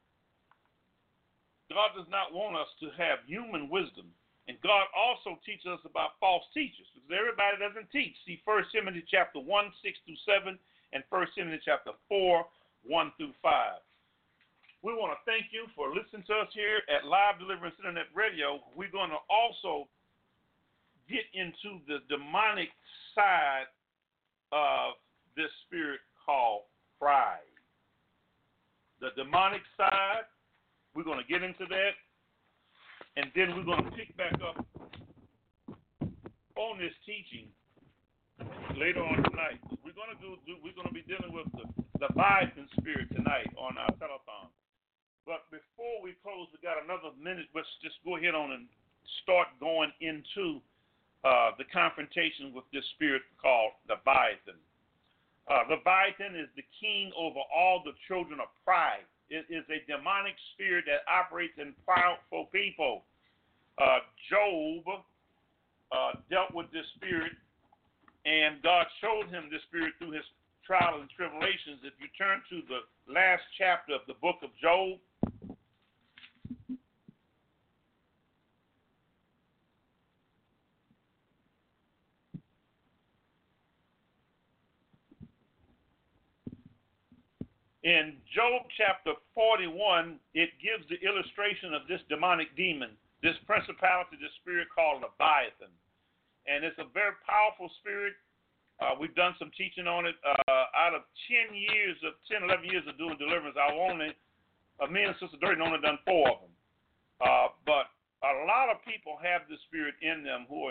God does not want us to have human wisdom. And God also teaches us about false teachers, because everybody doesn't teach. See 1 Timothy chapter 1, 6-7, and 1 Timothy chapter 4, 1-5. We want to thank you for listening to us here at Live Deliverance Internet Radio. We're going to also get into the demonic side of this spirit called pride. The demonic side, we're going to get into that, and then we're going to pick back up on this teaching later on tonight. We're going to be dealing with the Leviathan spirit tonight on our telethon. But before we close, we got another minute. Let's just go ahead on and start going into the confrontation with this spirit called Leviathan. Leviathan is the king over all the children of pride. It is a demonic spirit that operates in proudful people. Job dealt with this spirit, and God showed him this spirit through his trials and tribulations. If you turn to the last chapter of the book of Job, in Job chapter 41, it gives the illustration of this demonic demon, this principality, this spirit called Leviathan. And it's a very powerful spirit. We've done some teaching on it. Out of 11 years of doing deliverance, me and Sister Durden only done 4 of them. But a lot of people have this spirit in them who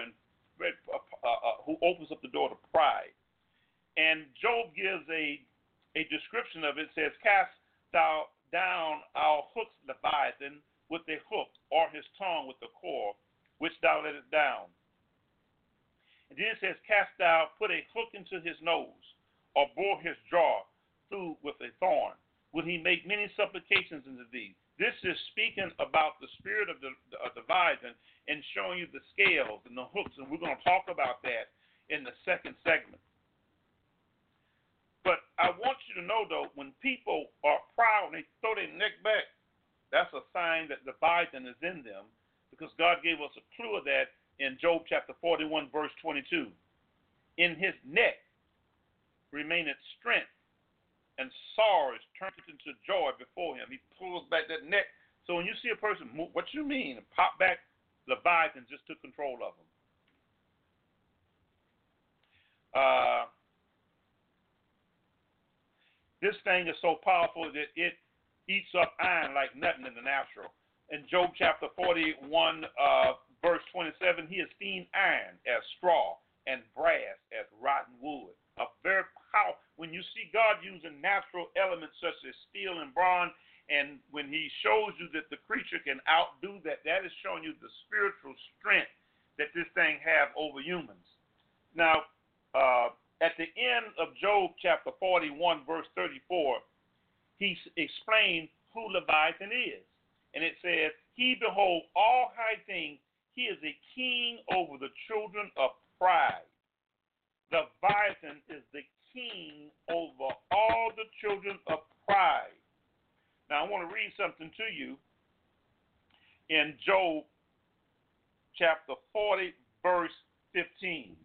opens up the door to pride. And Job gives a description of it. Says, cast thou down our hooks, Leviathan, with a hook, or his tongue with a cord, which thou lettest down. And then it says, put a hook into his nose, or bore his jaw through with a thorn. Will he make many supplications unto thee? This is speaking about the spirit of the Leviathan and showing you the scales and the hooks, and we're going to talk about that in the second segment. But I want you to know, though, when people are proud and they throw their neck back, that's a sign that Leviathan is in them, because God gave us a clue of that in Job chapter 41, verse 22. In his neck remaineth strength, and sorrow is turned into joy before him. He pulls back that neck. So when you see a person move, what you mean, pop back, Leviathan just took control of them. This thing is so powerful that it eats up iron like nothing in the natural. In Job chapter 41, verse 27, he esteemed iron as straw and brass as rotten wood. A very powerful. When you see God using natural elements such as steel and bronze, and when he shows you that the creature can outdo that, that is showing you the spiritual strength that this thing have over humans. Now, at the end of Job chapter 41, verse 34, he explained who Leviathan is. And it says, he behold all high things. He is a king over the children of pride. Leviathan is the king over all the children of pride. Now, I want to read something to you in Job chapter 40, verse 15.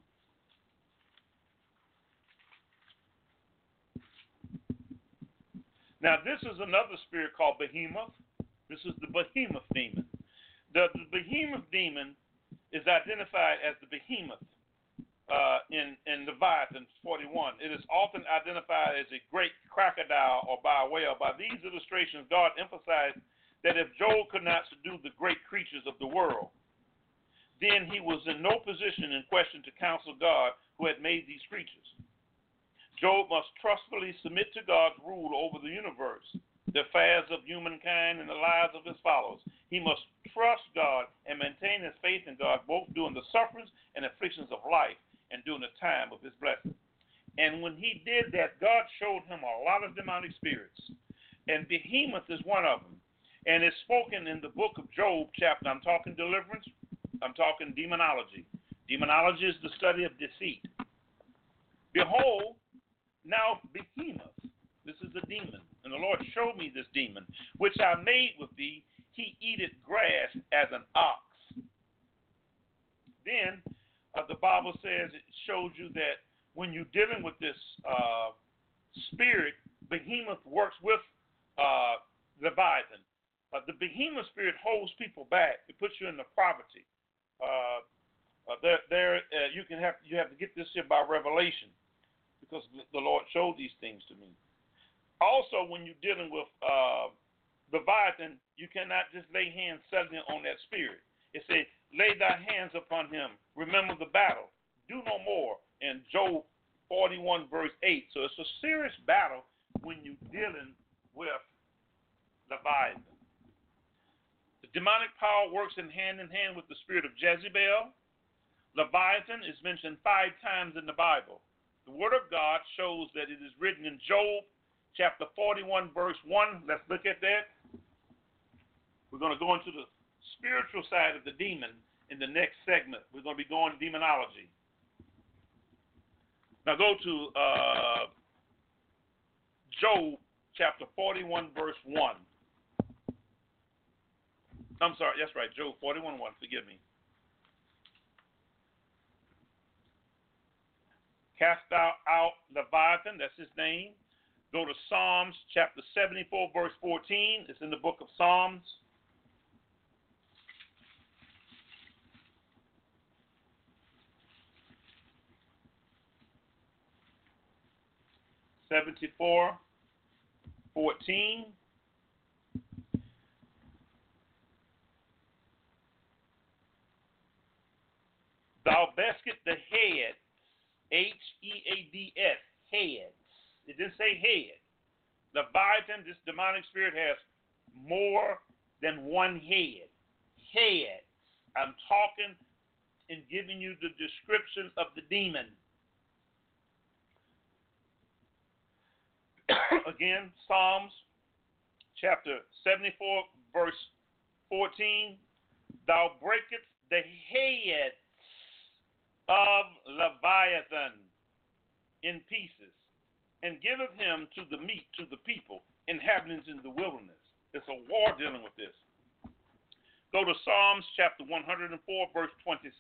Now, this is another spirit called Behemoth. This is the Behemoth demon. The behemoth demon is identified as the behemoth in Leviathan 41. It is often identified as a great crocodile or by whale. By these illustrations, God emphasized that if Job could not subdue the great creatures of the world, then he was in no position in question to counsel God who had made these creatures. Job must trustfully submit to God's rule over the universe, the affairs of humankind, and the lives of his followers. He must trust God and maintain his faith in God both during the sufferings and afflictions of life and during the time of his blessing. And when he did that, God showed him a lot of demonic spirits. And behemoth is one of them. And it's spoken in the book of Job chapter. I'm talking deliverance. I'm talking demonology. Demonology is the study of deceit. Behold, now behemoth. This is a demon. And the Lord showed me this demon, which I made with thee. He eateth grass as an ox. Then the Bible says, it shows you that when you're dealing with this spirit, behemoth works with Leviathan. The behemoth spirit holds people back. It puts you in the poverty. You have to get this here by revelation, because the Lord showed these things to me. Also, when you're dealing with Leviathan, you cannot just lay hands suddenly on that spirit. It says, lay thy hands upon him. Remember the battle. Do no more. In Job 41, verse 8. So it's a serious battle when you're dealing with Leviathan. The demonic power works in hand with the spirit of Jezebel. Leviathan is mentioned 5 times in the Bible. The Word of God shows that it is written in Job chapter 41, verse 1. Let's look at that. We're going to go into the spiritual side of the demon in the next segment. We're going to be going demonology. Now go to Job chapter 41, verse 1. I'm sorry, that's right, Job 41, 1. Forgive me. Cast out Leviathan, that's his name. Go to Psalms chapter 74, verse 14. It's in the book of Psalms. (74:14). Thou baskest the head, Heads, heads. It didn't say head. Leviathan, this demonic spirit, has more than one head. Heads. I'm talking and giving you the description of the demon. Again, Psalms chapter 74, verse 14. Thou breakest the heads of Leviathan in pieces, and giveth him to the meat to the people, inhabitants in the wilderness. It's a war dealing with this. Go to Psalms chapter 104, verse 26.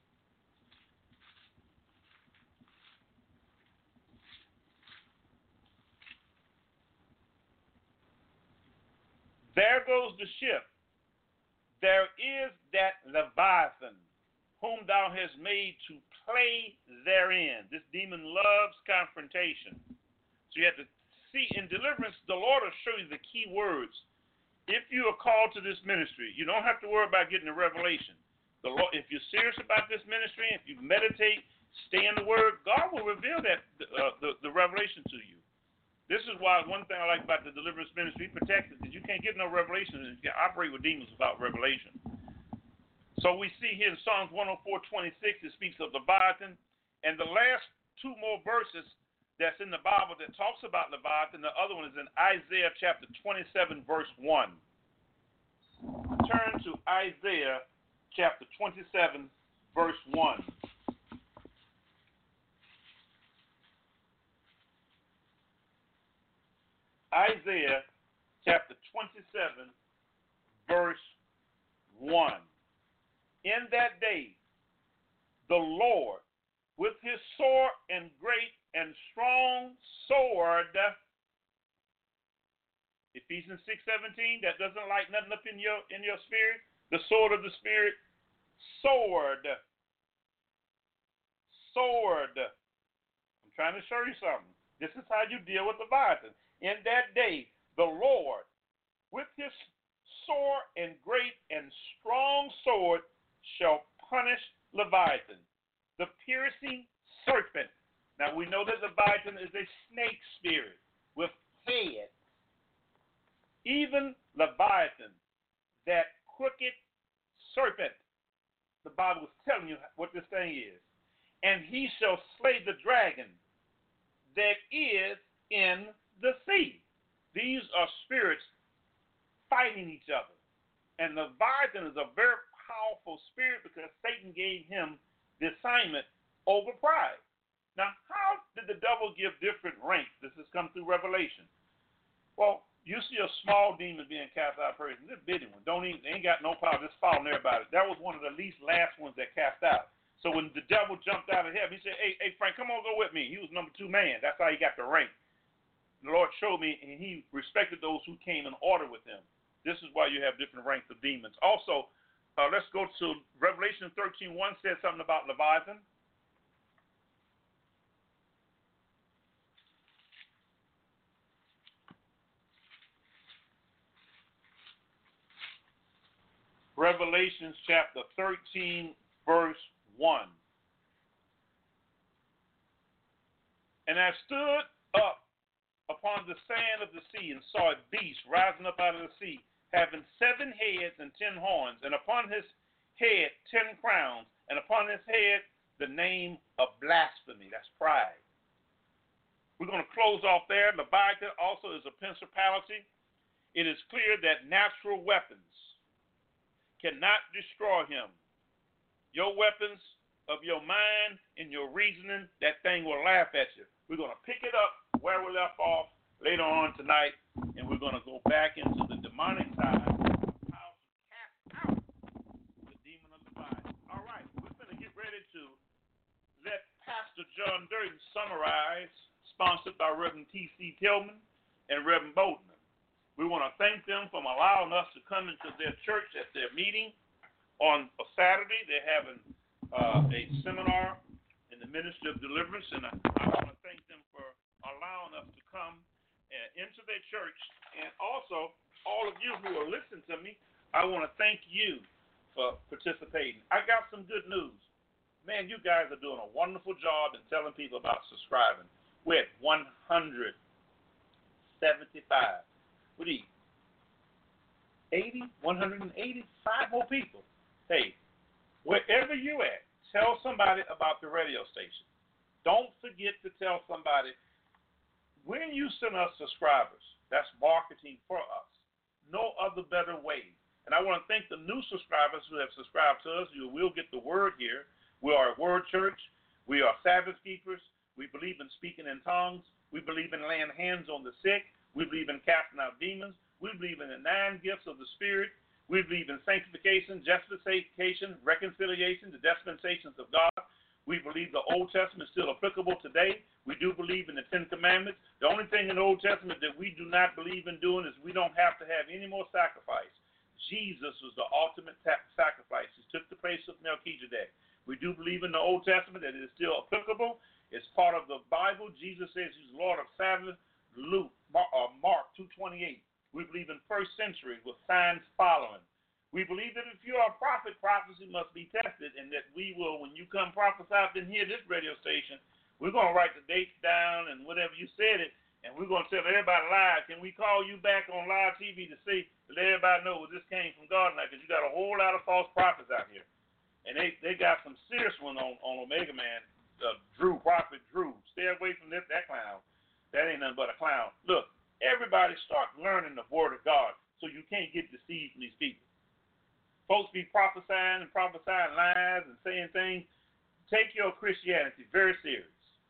There goes the ship. There is that Leviathan, whom thou hast made to play therein. This demon loves confrontation. So you have to see, in deliverance, the Lord will show you the key words. If you are called to this ministry, you don't have to worry about getting a revelation. The Lord, if you're serious about this ministry, if you meditate, stay in the Word, God will reveal that the revelation to you. This is why one thing I like about the deliverance ministry, protected, is you can't get no revelation and you can operate with demons without revelation. So we see here in Psalms 104:26, it speaks of Leviathan. And the last 2 more verses that's in the Bible that talks about Leviathan, the other one is in Isaiah chapter 27, verse 1. Turn to Isaiah chapter 27, verse 1. Isaiah chapter 27, verse 1. In that day, the Lord, with his sore and great and strong sword, Ephesians 6:17, that doesn't light nothing up in your spirit. The sword of the Spirit, sword. Sword. I'm trying to show you something. This is how you deal with Leviathan. In that day, the Lord, with his sore and great and strong sword, shall punish Leviathan, the piercing serpent. Now we know that Leviathan is a snake spirit with head. Even Leviathan, that crooked serpent, the Bible was telling you what this thing is. And he shall slay the dragon that is in the sea. These are spirits fighting each other. And Leviathan is a very powerful spirit because Satan gave him the assignment over pride. Now, how did the devil give different ranks? This has come through Revelation. Well, you see a small demon being cast out of person. This big one. They ain't got no power, just following everybody. That was one of the least last ones that cast out. So when the devil jumped out of heaven, he said, hey, Frank, come on, go with me. He was number 2 man. That's how he got the rank. The Lord showed me, and he respected those who came in order with him. This is why you have different ranks of demons. Also, let's go to Revelation 13:1 says something about Leviathan. Revelation chapter 13, verse 1. And I stood up upon the sand of the sea and saw a beast rising up out of the sea, having 7 heads and 10 horns, and upon his head 10 crowns, and upon his head the name of blasphemy. That's pride. We're going to close off there. Leviathan also is a principality. It is clear that natural weapons cannot destroy him. Your weapons of your mind and your reasoning, that thing will laugh at you. We're going to pick it up where we left off later on tonight, and we're going to go back into the demonic side of how to cast out the demon of Leviathan. All right, we're going to get ready to let Pastor John Durden summarize, sponsored by Reverend T.C. Tillman and Reverend Boatman. We want to thank them for allowing us to come into their church at their meeting on a Saturday. They're having a seminar in the Ministry of Deliverance, and I want to thank them for allowing us to come into their church. And also, all of you who are listening to me, I want to thank you for participating. I got some good news. Man, you guys are doing a wonderful job in telling people about subscribing. We're at 175. What do you 80, 185 more people. Hey, wherever you at, tell somebody about the radio station. Don't forget to tell somebody, when you send us subscribers, that's marketing for us. No other better way. And I want to thank the new subscribers who have subscribed to us. You will get the word here. We are a word church. We are Sabbath keepers. We believe in speaking in tongues. We believe in laying hands on the sick. We believe in casting out demons. We believe in the 9 gifts of the Spirit. We believe in sanctification, justification, reconciliation, the dispensations of God. We believe the Old Testament is still applicable today. We do believe in the 10 Commandments. The only thing in the Old Testament that we do not believe in doing is we don't have to have any more sacrifice. Jesus was the ultimate sacrifice. He took the place of Melchizedek. We do believe in the Old Testament that it is still applicable. It's part of the Bible. Jesus says he's Lord of Sabbath. Mark 2:28. We believe in first century with signs following. We believe that if you are a prophet, prophecy must be tested, and that we will, when you come prophesy up in here, this radio station, we're going to write the dates down and whatever you said it, and we're going to tell everybody live. Can we call you back on live TV to see, let everybody know this came from God now? Because you got a whole lot of false prophets out here. And they got some serious one on Omega Man, Prophet Drew. Stay away from that clown. That ain't nothing but a clown. Look, everybody start learning the word of God so you can't get deceived from these people. Folks be prophesying lies and saying things. Take your Christianity very serious.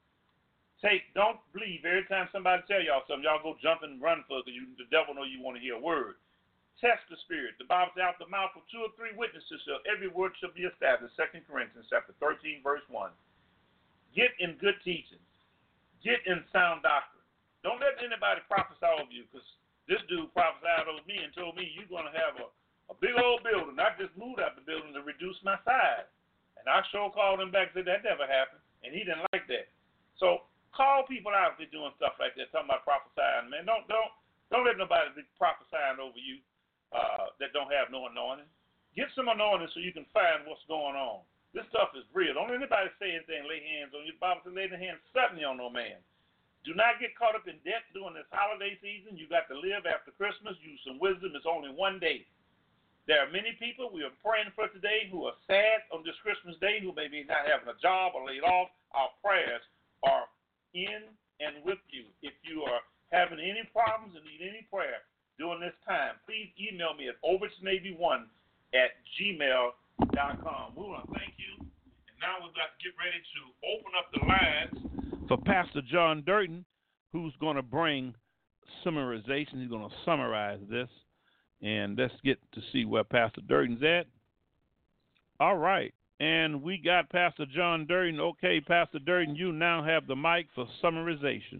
Don't believe every time somebody tell y'all something, y'all go jump and run for it because the devil know you want to hear a word. Test the spirit. The Bible says out the mouth of 2 or 3 witnesses every word shall be established. 2 Corinthians chapter 13, verse 1. Get in good teaching. Get in sound doctrine. Don't let anybody prophesy over you, because this dude prophesied over me and told me you're going to have a a big old building. I just moved out the building to reduce my size. And I sure called him back and said that never happened. And he didn't like that. So call people out if they're doing stuff like that, talking about prophesying, man. Don't let nobody be prophesying over you that don't have no anointing. Get some anointing so you can find what's going on. This stuff is real. Don't let anybody say anything, lay hands on you. The Bible says lay the hands suddenly on no man. Do not get caught up in debt during this holiday season. You got to live after Christmas. Use some wisdom. It's only one day. There are many people we are praying for today who are sad on this Christmas day, who may be not having a job or laid off. Our prayers are in and with you. If you are having any problems and need any prayer during this time, please email me at overtonavy1@gmail.com. We want to thank you. And now we're about to get ready to open up the lines for Pastor John Durden, who's going to bring summarization. He's going to summarize this. And let's get to see where Pastor Durden's at. All right. And we got Pastor John Durden. Okay, Pastor Durden, you now have the mic for summarization.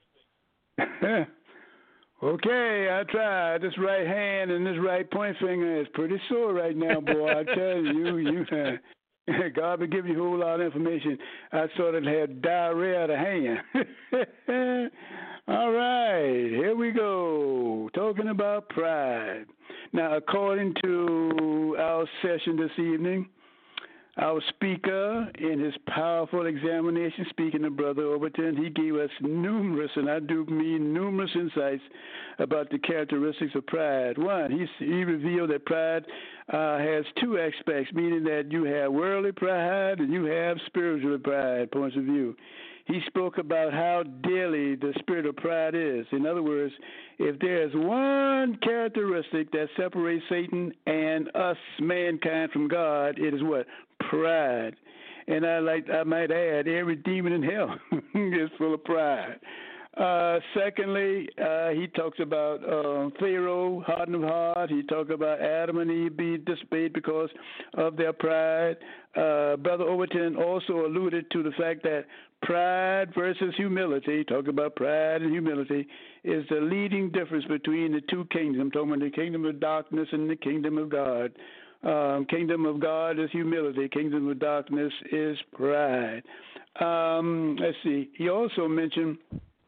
Okay, I tried. This right hand and this right point finger is pretty sore right now, boy. I tell you, God will give you a whole lot of information. I sort of had diarrhea of the hand. All right, here we go. Talking about pride. Now, according to our session this evening, our speaker, in his powerful examination, speaking to Brother Overton, he gave us numerous, and I do mean numerous, insights about the characteristics of pride. One, he revealed that pride has two aspects, meaning that you have worldly pride and you have spiritual pride, points of view. He spoke about how deadly the spirit of pride is. In other words, if there's one characteristic that separates Satan and us, mankind, from God, it is what? Pride. And I might add, every demon in hell is full of pride. Secondly, he talks about Pharaoh, hardening of heart. He talks about Adam and Eve being disobeyed because of their pride. Brother Overton also alluded to the fact that pride versus humility, talk about pride and humility, is the leading difference between the two kingdoms. I'm talking about the kingdom of darkness and the kingdom of God. Kingdom of God is humility. Kingdom of darkness is pride. Let's see. He also mentioned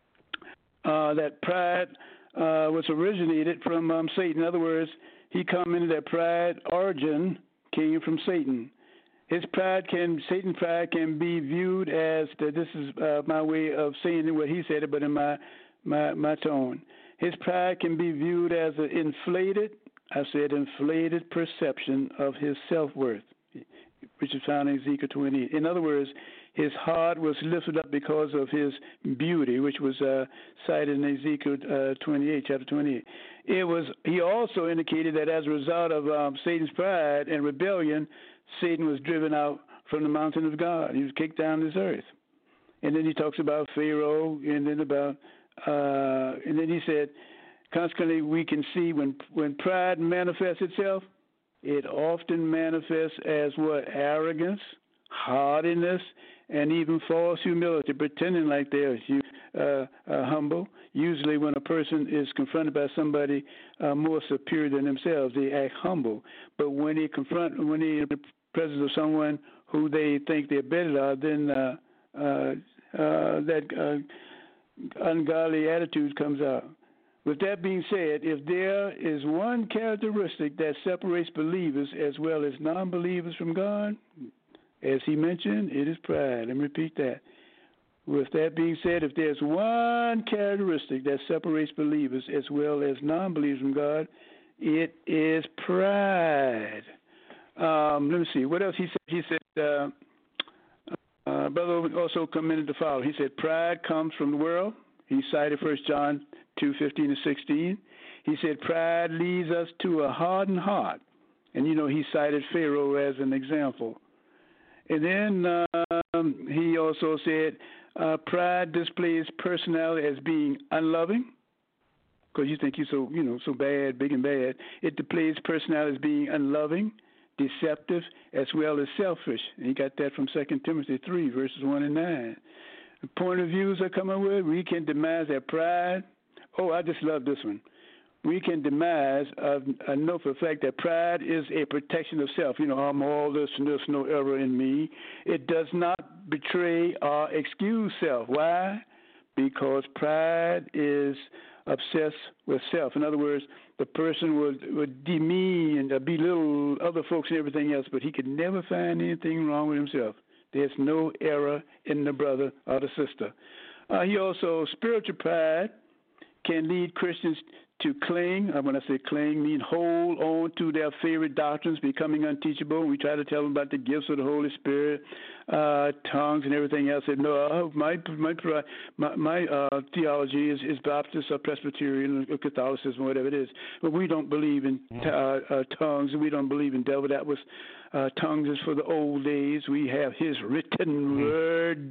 that pride was originated from Satan. In other words, he commented that pride origin came from Satan. Satan's pride can be viewed as, this is my way of saying it, what he said it, but in my tone. His pride can be viewed as an inflated perception of his self-worth, which is found in Ezekiel 28. In other words, his heart was lifted up because of his beauty, which was cited in Ezekiel 28, chapter 28. He also indicated that as a result of Satan's pride and rebellion, Satan was driven out from the mountain of God. He was kicked down this earth. And then he talks about Pharaoh, and then he said, consequently, we can see when pride manifests itself, it often manifests as what? Arrogance, haughtiness, and even false humility, pretending like they're humble. Usually when a person is confronted by somebody more superior than themselves, they act humble. But when they're in the presence of someone who they think they're better than, that ungodly attitude comes out. With that being said, if there is one characteristic that separates believers as well as non-believers from God, as he mentioned, it is pride. Let me repeat that. With that being said, if there's one characteristic that separates believers as well as non-believers from God, it is pride. Let me see. What else he said? He said, Brother also commented the following. He said, pride comes from the world. He cited 1 John 2:15-16. He said, pride leads us to a hardened heart. And, he cited Pharaoh as an example. And then he also said, pride displays personality as being unloving, because you think you're so bad, big and bad. It displays personality as being unloving, deceptive, as well as selfish. And he got that from 2 Timothy 3, verses 1 and 9. The point of views I come up with, we can demise their pride. Oh, I just love this one. we can demise a know for a fact that pride is a protection of self. I'm all this and there's no error in me. It does not betray or excuse self. Why? Because pride is obsessed with self. In other words, the person would demean and belittle other folks and everything else, but he could never find anything wrong with himself. There's no error in the brother or the sister. He also, spiritual pride can lead Christians to cling. When I say cling, mean hold on to their favorite doctrines, becoming unteachable. We try to tell them about the gifts of the Holy Spirit, tongues, and everything else. Said, no, my theology is Baptist or Presbyterian or Catholicism, whatever it is. But we don't believe in tongues. We don't believe in devil. That was tongues is for the old days. We have His written word.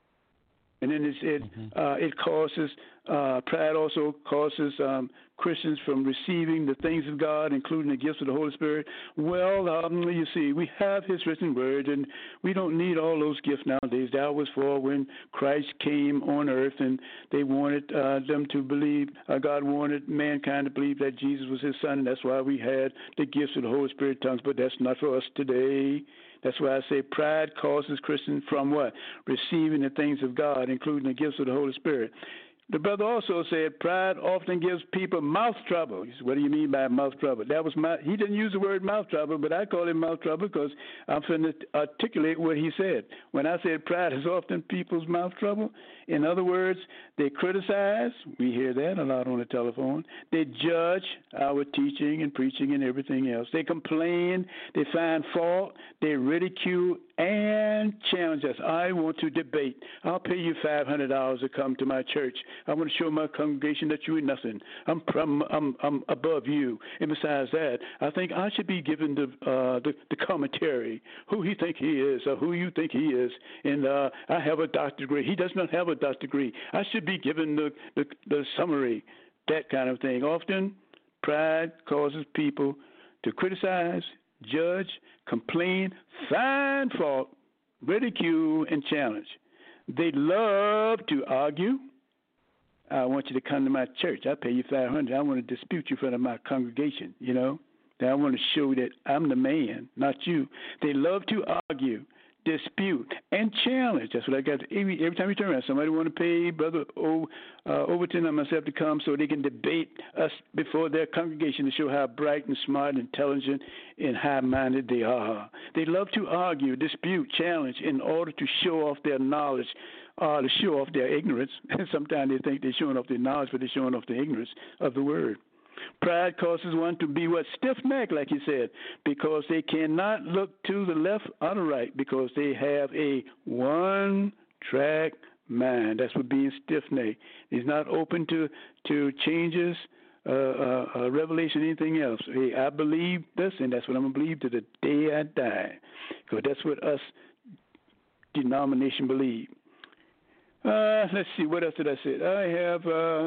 And then it causes, pride also causes Christians from receiving the things of God, including the gifts of the Holy Spirit. Well, you see, we have His written word, and we don't need all those gifts nowadays. That was for when Christ came on earth, and they wanted them to believe, God wanted mankind to believe that Jesus was His Son, and that's why we had the gifts of the Holy Spirit tongues, but that's not for us today. That's why I say pride causes Christians from what? Receiving the things of God, including the gifts of the Holy Spirit. The brother also said pride often gives people mouth trouble. He said, what do you mean by mouth trouble? He didn't use the word mouth trouble, but I call it mouth trouble because I'm trying to articulate what he said. When I said pride is often people's mouth trouble, in other words, they criticize. We hear that a lot on the telephone. They judge our teaching and preaching and everything else. They complain. They find fault. They ridicule and challenge us. I want to debate. I'll pay you $500 to come to my church. I want to show my congregation that you are nothing. I'm above you. And besides that, I think I should be given the commentary, who he think he is or who you think he is. And I have a doctorate degree. He does not have a doctorate degree. I should be given the summary, that kind of thing. Often, pride causes people to criticize, judge, complain, find fault, ridicule, and challenge. They love to argue. I want you to come to my church. I'll pay you $500. I want to dispute you in front of my congregation, Then I want to show that I'm the man, not you. They love to argue, dispute, and challenge. That's what I got. Every time you turn around, somebody want to pay Brother Overton and myself to come so they can debate us before their congregation to show how bright and smart, intelligent, and high-minded they are. They love to argue, dispute, challenge in order to show off their knowledge, to show off their ignorance. And sometimes they think they're showing off their knowledge, but they're showing off the ignorance of the word. Pride causes one to be stiff-necked, like he said, because they cannot look to the left or the right because they have a one-track mind. That's what being stiff-necked. He's not open to changes, revelation, anything else. Hey, I believe this, and that's what I'm going to believe to the day I die, because that's what us denomination believe. Let's see, what else did I say? I have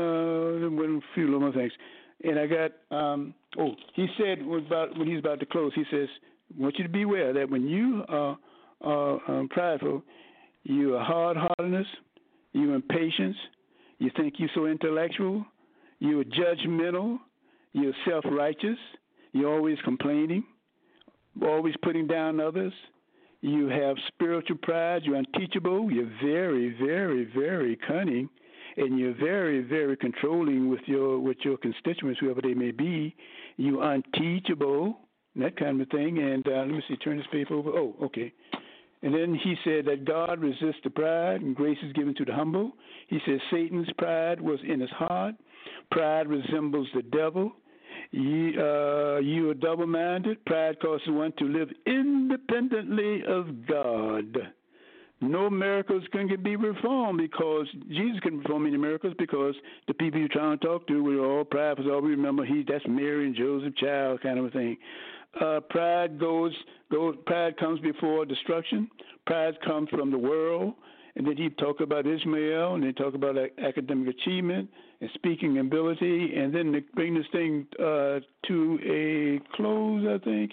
a few little more things. And I got, he said when he's about to close, he says, I want you to be aware that when you are prideful, you are hard-heartedness, you're impatience, you think you're so intellectual, you're judgmental, you're self-righteous, you're always complaining, always putting down others, you have spiritual pride, you're unteachable, you're very, very, very cunning, and you're very, very controlling with your constituents, whoever they may be. You're unteachable, that kind of thing. And let me see, turn this paper over. Oh, okay. And then he said that God resists the pride and grace is given to the humble. He says Satan's pride was in his heart. Pride resembles the devil. You are double-minded. Pride causes one to live independently of God. No miracles can be performed because Jesus couldn't perform any miracles because the people you're trying to talk to were all prideful. All we remember, that's Mary and Joseph child kind of a thing. Pride comes before destruction. Pride comes from the world. And then he talk about Ishmael, and they talk about academic achievement and speaking ability, and then they bring this thing to a close, I think.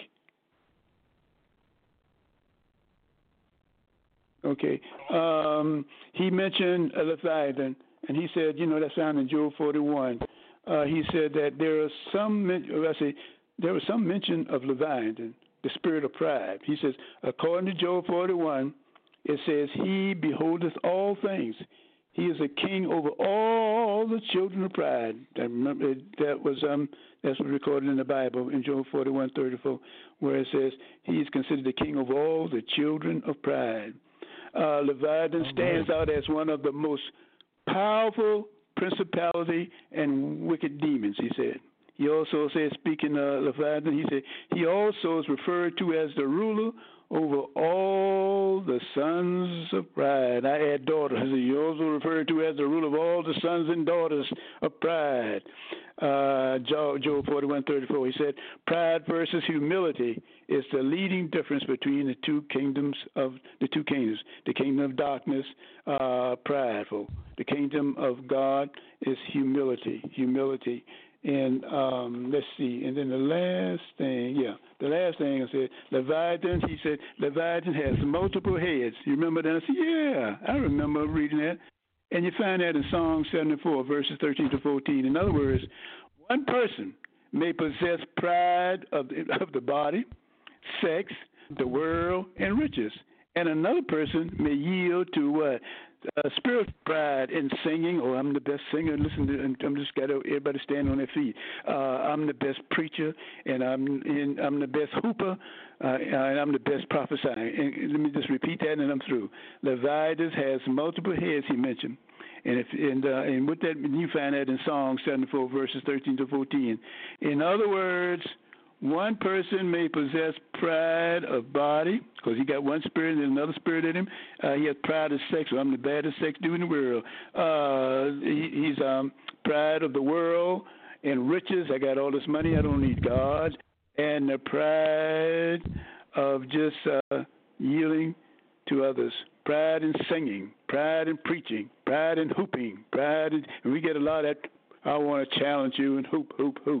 Okay. He mentioned Leviathan, and he said, that's found in Job 41. he said that there was some mention of Leviathan, the spirit of pride. He says, according to Job 41, it says, he beholdeth all things. He is a king over all the children of pride. I remember that's recorded in the Bible in Job 41:34, where it says he is considered the king of all the children of pride. Leviathan stands out as one of the most powerful principality and wicked demons, he said. He also said, speaking of Leviathan, he said he also is referred to as the ruler over all the sons of pride. I add daughters. He also referred to as the ruler of all the sons and daughters of pride. Job 41:34. He said, pride versus humility is the leading difference between the two kingdoms. The kingdom of darkness, prideful. The kingdom of God is humility. And let's see. And then the last thing I said, Leviathan, he said, Leviathan has multiple heads. You remember that? I said, yeah, I remember reading that. And you find that in Psalm 74, verses 13 to 14. In other words, one person may possess pride of the body, sex, the world, and riches. And another person may yield to what? Spiritual pride in singing. Oh, I'm the best singer. Listen, I'm just got everybody stand on their feet. I'm the best preacher, and I'm the best hooper, and I'm the best prophesying. And let me just repeat that, and I'm through. Leviathan has multiple heads. He mentioned. And with that, you find that in Psalm 74, verses 13 to 14. In other words, one person may possess pride of body, because he got one spirit and another spirit in him. He has pride of sex. So I'm the baddest sex dude in the world. He's pride of the world and riches. I got all this money. I don't need God. And the pride of just yielding to others. Pride in singing, pride in preaching, pride in hooping, and we get a lot of that. I want to challenge you and hoop.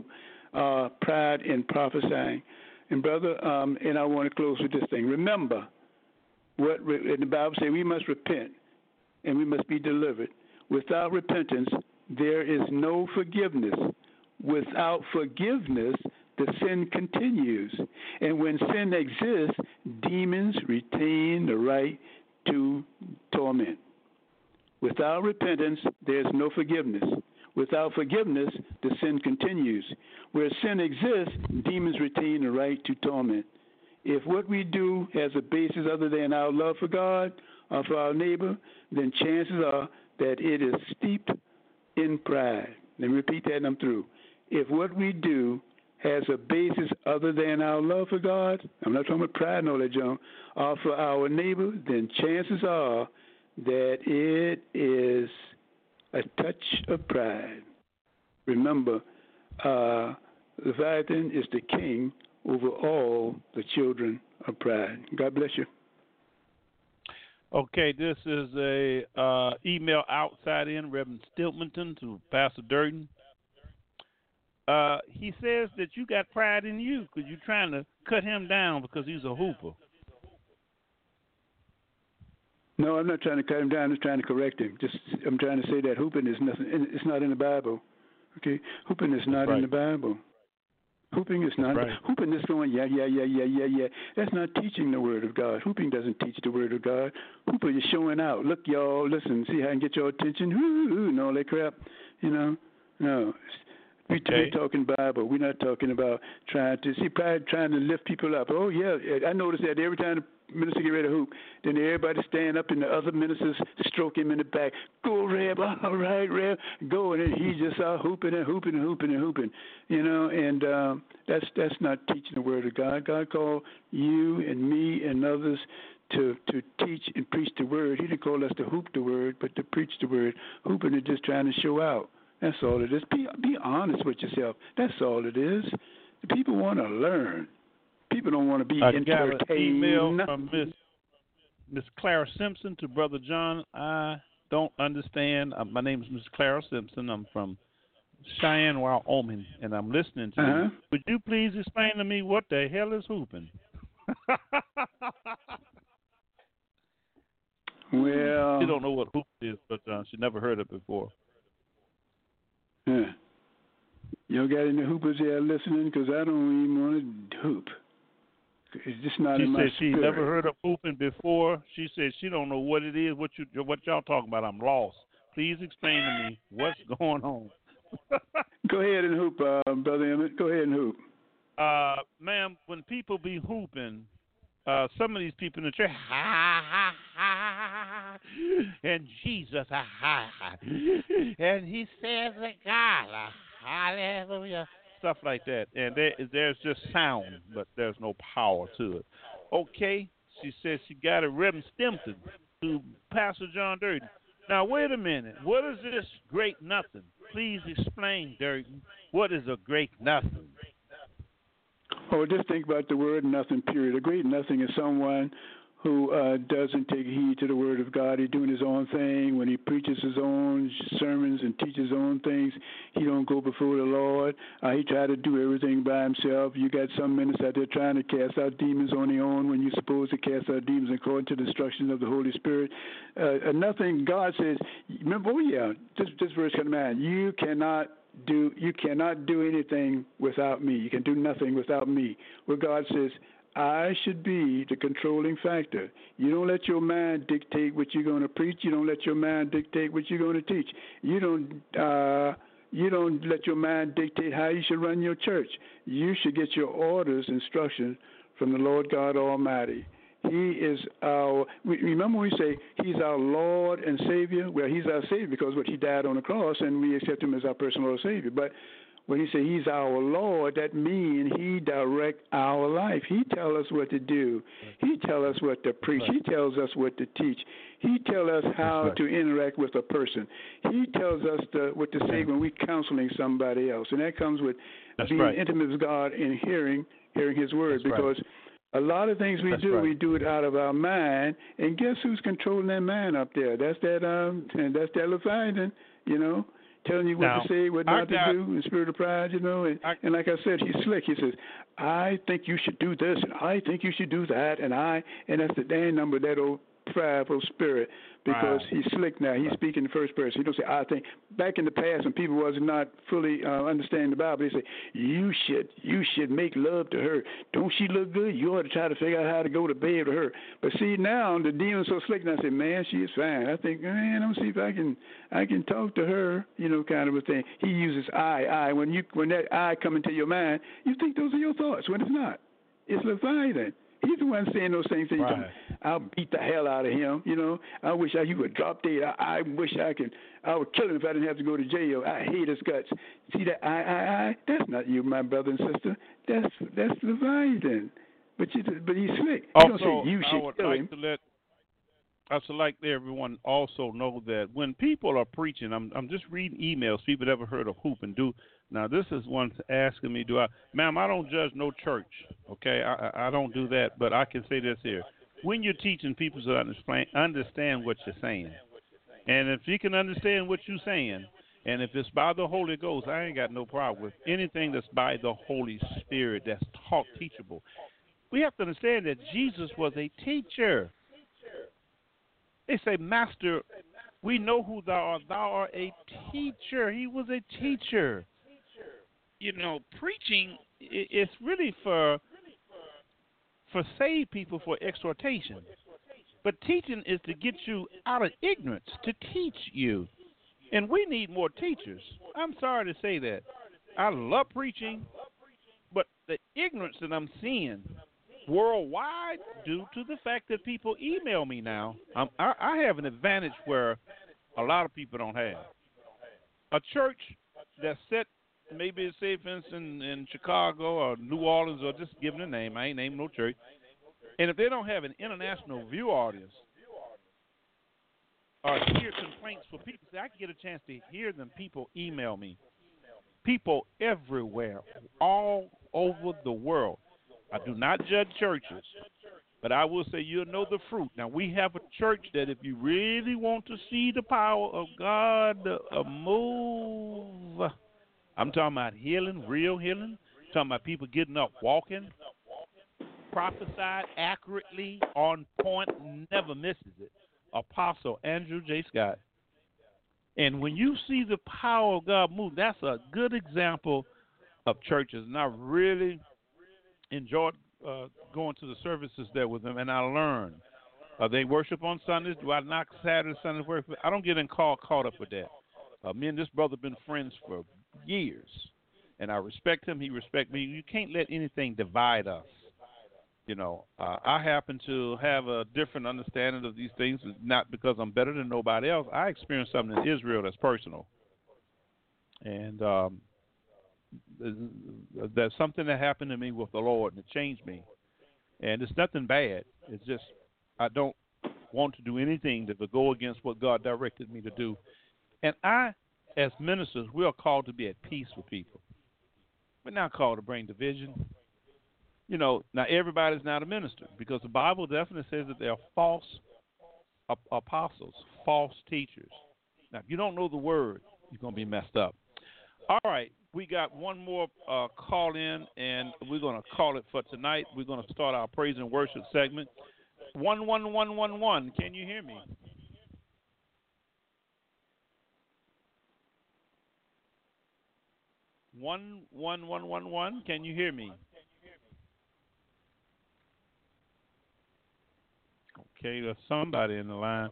Pride in prophesying. And brother, and I want to close with this thing. Remember what the Bible says: we must repent and we must be delivered. Without repentance, there is no forgiveness. Without forgiveness, the sin continues. And when sin exists, demons retain the right to torment. Without repentance, there's no forgiveness. Without forgiveness, the sin continues. Where sin exists, demons retain the right to torment. If what we do has a basis other than our love for God or for our neighbor, then chances are that it is steeped in pride. Let me repeat that and I'm through. If what we do has a basis other than our love for God, I'm not talking about pride and all that, John, or for our neighbor, then chances are that it is a touch of pride. Remember, Leviathan is the king over all the children of pride. God bless you. Okay, this is a email outside in Reverend Stiltmanton to Pastor Durden. He says that you got pride in you because you're trying to cut him down because he's a hooper. No, I'm not trying to cut him down. I'm just trying to correct him. I'm trying to say that hooping is nothing. It's not in the Bible. Okay, hooping is not in the Bible. Hooping is not. Right. Hooping is going yeah. That's not teaching the Word of God. Hooping doesn't teach the Word of God. Hooping is showing out. Look, y'all, listen, see how I can get your attention. And all that crap. No. We're talking Bible. We're not talking about trying to lift people up. Oh, yeah, I noticed that every time the minister get ready to hoop, then everybody stand up and the other ministers stroke him in the back. Go, Reb, all right, Reb, go. And then he just hooping. And that's not teaching the Word of God. God called you and me and others to teach and preach the Word. He didn't call us to hoop the Word, but to preach the Word. Hooping is just trying to show out. That's all it is. Be honest with yourself. That's all it is. People want to learn. People don't want to be entertained. I got an email from Miss Clara Simpson to Brother John. I don't understand. My name is Miss Clara Simpson. I'm from Cheyenne, Wyoming, and I'm listening to you. Would you please explain to me what the hell is hooping? Well, she don't know what hoop is, but she never heard it before. Yeah. You don't got any hoopers there listening? Because I don't even want to hoop. It's just not in my spirit. She never heard of hooping before. She said she don't know what it is. What y'all talking about? I'm lost. Please explain to me what's going on. Go ahead and hoop, Brother Emmett. Go ahead and hoop. Ma'am, when people be hooping, some of these people in the church, ha, ha, ha, and Jesus, ha, ha, ha, and he says to God, hallelujah, stuff like that. And there's just sound, but there's no power to it. Okay, she says she got a Reverend Stimpton to Pastor John Durden. Now, wait a minute. What is this great nothing? Please explain, Durden. What is a great nothing? Oh, just think about the word nothing, period. A great nothing is someone who doesn't take heed to the word of God. He's doing his own thing. When he preaches his own sermons and teaches his own things, he don't go before the Lord. He try to do everything by himself. You got some ministers out there trying to cast out demons on their own when you're supposed to cast out demons according to the instructions of the Holy Spirit. Nothing, God says, remember, this verse comes to mind. You cannot do anything without me. You can do nothing without me. Where God says, I should be the controlling factor. You don't let your mind dictate what you're going to preach. You don't let your mind dictate what you're going to teach. You don't let your mind dictate how you should run your church. You should get your orders, instructions from the Lord God Almighty. He is our, remember when we say he's our Lord and Savior? Well, he's our Savior because he died on the cross and we accept him as our personal Lord and Savior. But when he say he's our Lord, that means he direct our life. He tell us what to do. He tell us what to preach. He tells us what to teach. He tell us how to interact with a person. He tells us what to say when we're counseling somebody else. And that comes with being intimate with God and hearing his word. Because a lot of things we do it out of our mind. And guess who's controlling that mind up there? That's that Leviathan, telling you what to say, what not to do, in spirit of pride, and like I said, he's slick. He says, I think you should do this, and I think you should do that, and that's the damn number of that old prideful spirit, because he's slick now. He's speaking in first person. He don't say, I think. Back in the past, when people was not fully understanding the Bible, they say, you should make love to her. Don't she look good? You ought to try to figure out how to go to bed with her. But see, now the demon's so slick, and I say, man, she is fine. I think, man, I'm see if I can talk to her, kind of a thing. He uses I. When that I come into your mind, you think those are your thoughts when it's not. It's Leviathan. He's the one saying those things. I'll beat the hell out of him. I wish you would drop dead. I wish I would kill him if I didn't have to go to jail. I hate his guts. See that I? That's not you, my brother and sister. That's Leviathan. But he's slick. You don't say you should kill him. I would like everyone also know that when people are preaching, I'm just reading emails. People ever heard of hoop and do. Now, this is one asking me, ma'am, I don't judge no church, okay? I don't do that, but I can say this here. When you're teaching people to understand what you're saying, and if you can understand what you're saying, and if it's by the Holy Ghost, I ain't got no problem with anything that's by the Holy Spirit that's teachable. We have to understand that Jesus was a teacher. They say, Master, we know who thou art. Thou art a teacher. He was a teacher. Preaching is really for saved people, for exhortation. But teaching is to get you out of ignorance, to teach you. And we need more teachers. I'm sorry to say that. I love preaching, but the ignorance that I'm seeing worldwide due to the fact that people email me now, I have an advantage where a lot of people don't have. A church that's set, maybe say for instance in Chicago or New Orleans, or just giving a name, I ain't naming no church, and if they don't have an international view audience or hear complaints for people, I can get a chance to hear them. People email me. People everywhere, all over the world. I do not judge churches, but I will say you'll know the fruit. Now, we have a church that if you really want to see the power of God move, I'm talking about healing, real healing. I'm talking about people getting up, walking, prophesied accurately, on point, never misses it. Apostle Andrew J. Scott. And when you see the power of God move, that's a good example of churches, and I really enjoyed going to the services there with them, and I learned. They worship on Sundays. Do I knock Saturday, Sunday worship? I don't get caught up with that. Me and this brother have been friends for years, and I respect him. He respects me. You can't let anything divide us. You know, I happen to have a different understanding of these things, not because I'm better than nobody else. I experienced something in Israel that's personal, and there's something that happened to me with the Lord, and it changed me. And it's nothing bad. It's just I don't want to do anything that will go against what God directed me to do. And I, as ministers, we are called to be at peace with people. We're not called to bring division. You know, now everybody's not a minister because the Bible definitely says that there are false apostles, false teachers. Now, if you don't know the word, you're going to be messed up. All right, we got one more call in, and we're going to call it for tonight. We're going to start our praise and worship segment. 11111, can you hear me? One, can you hear me? Okay, there's somebody in the line.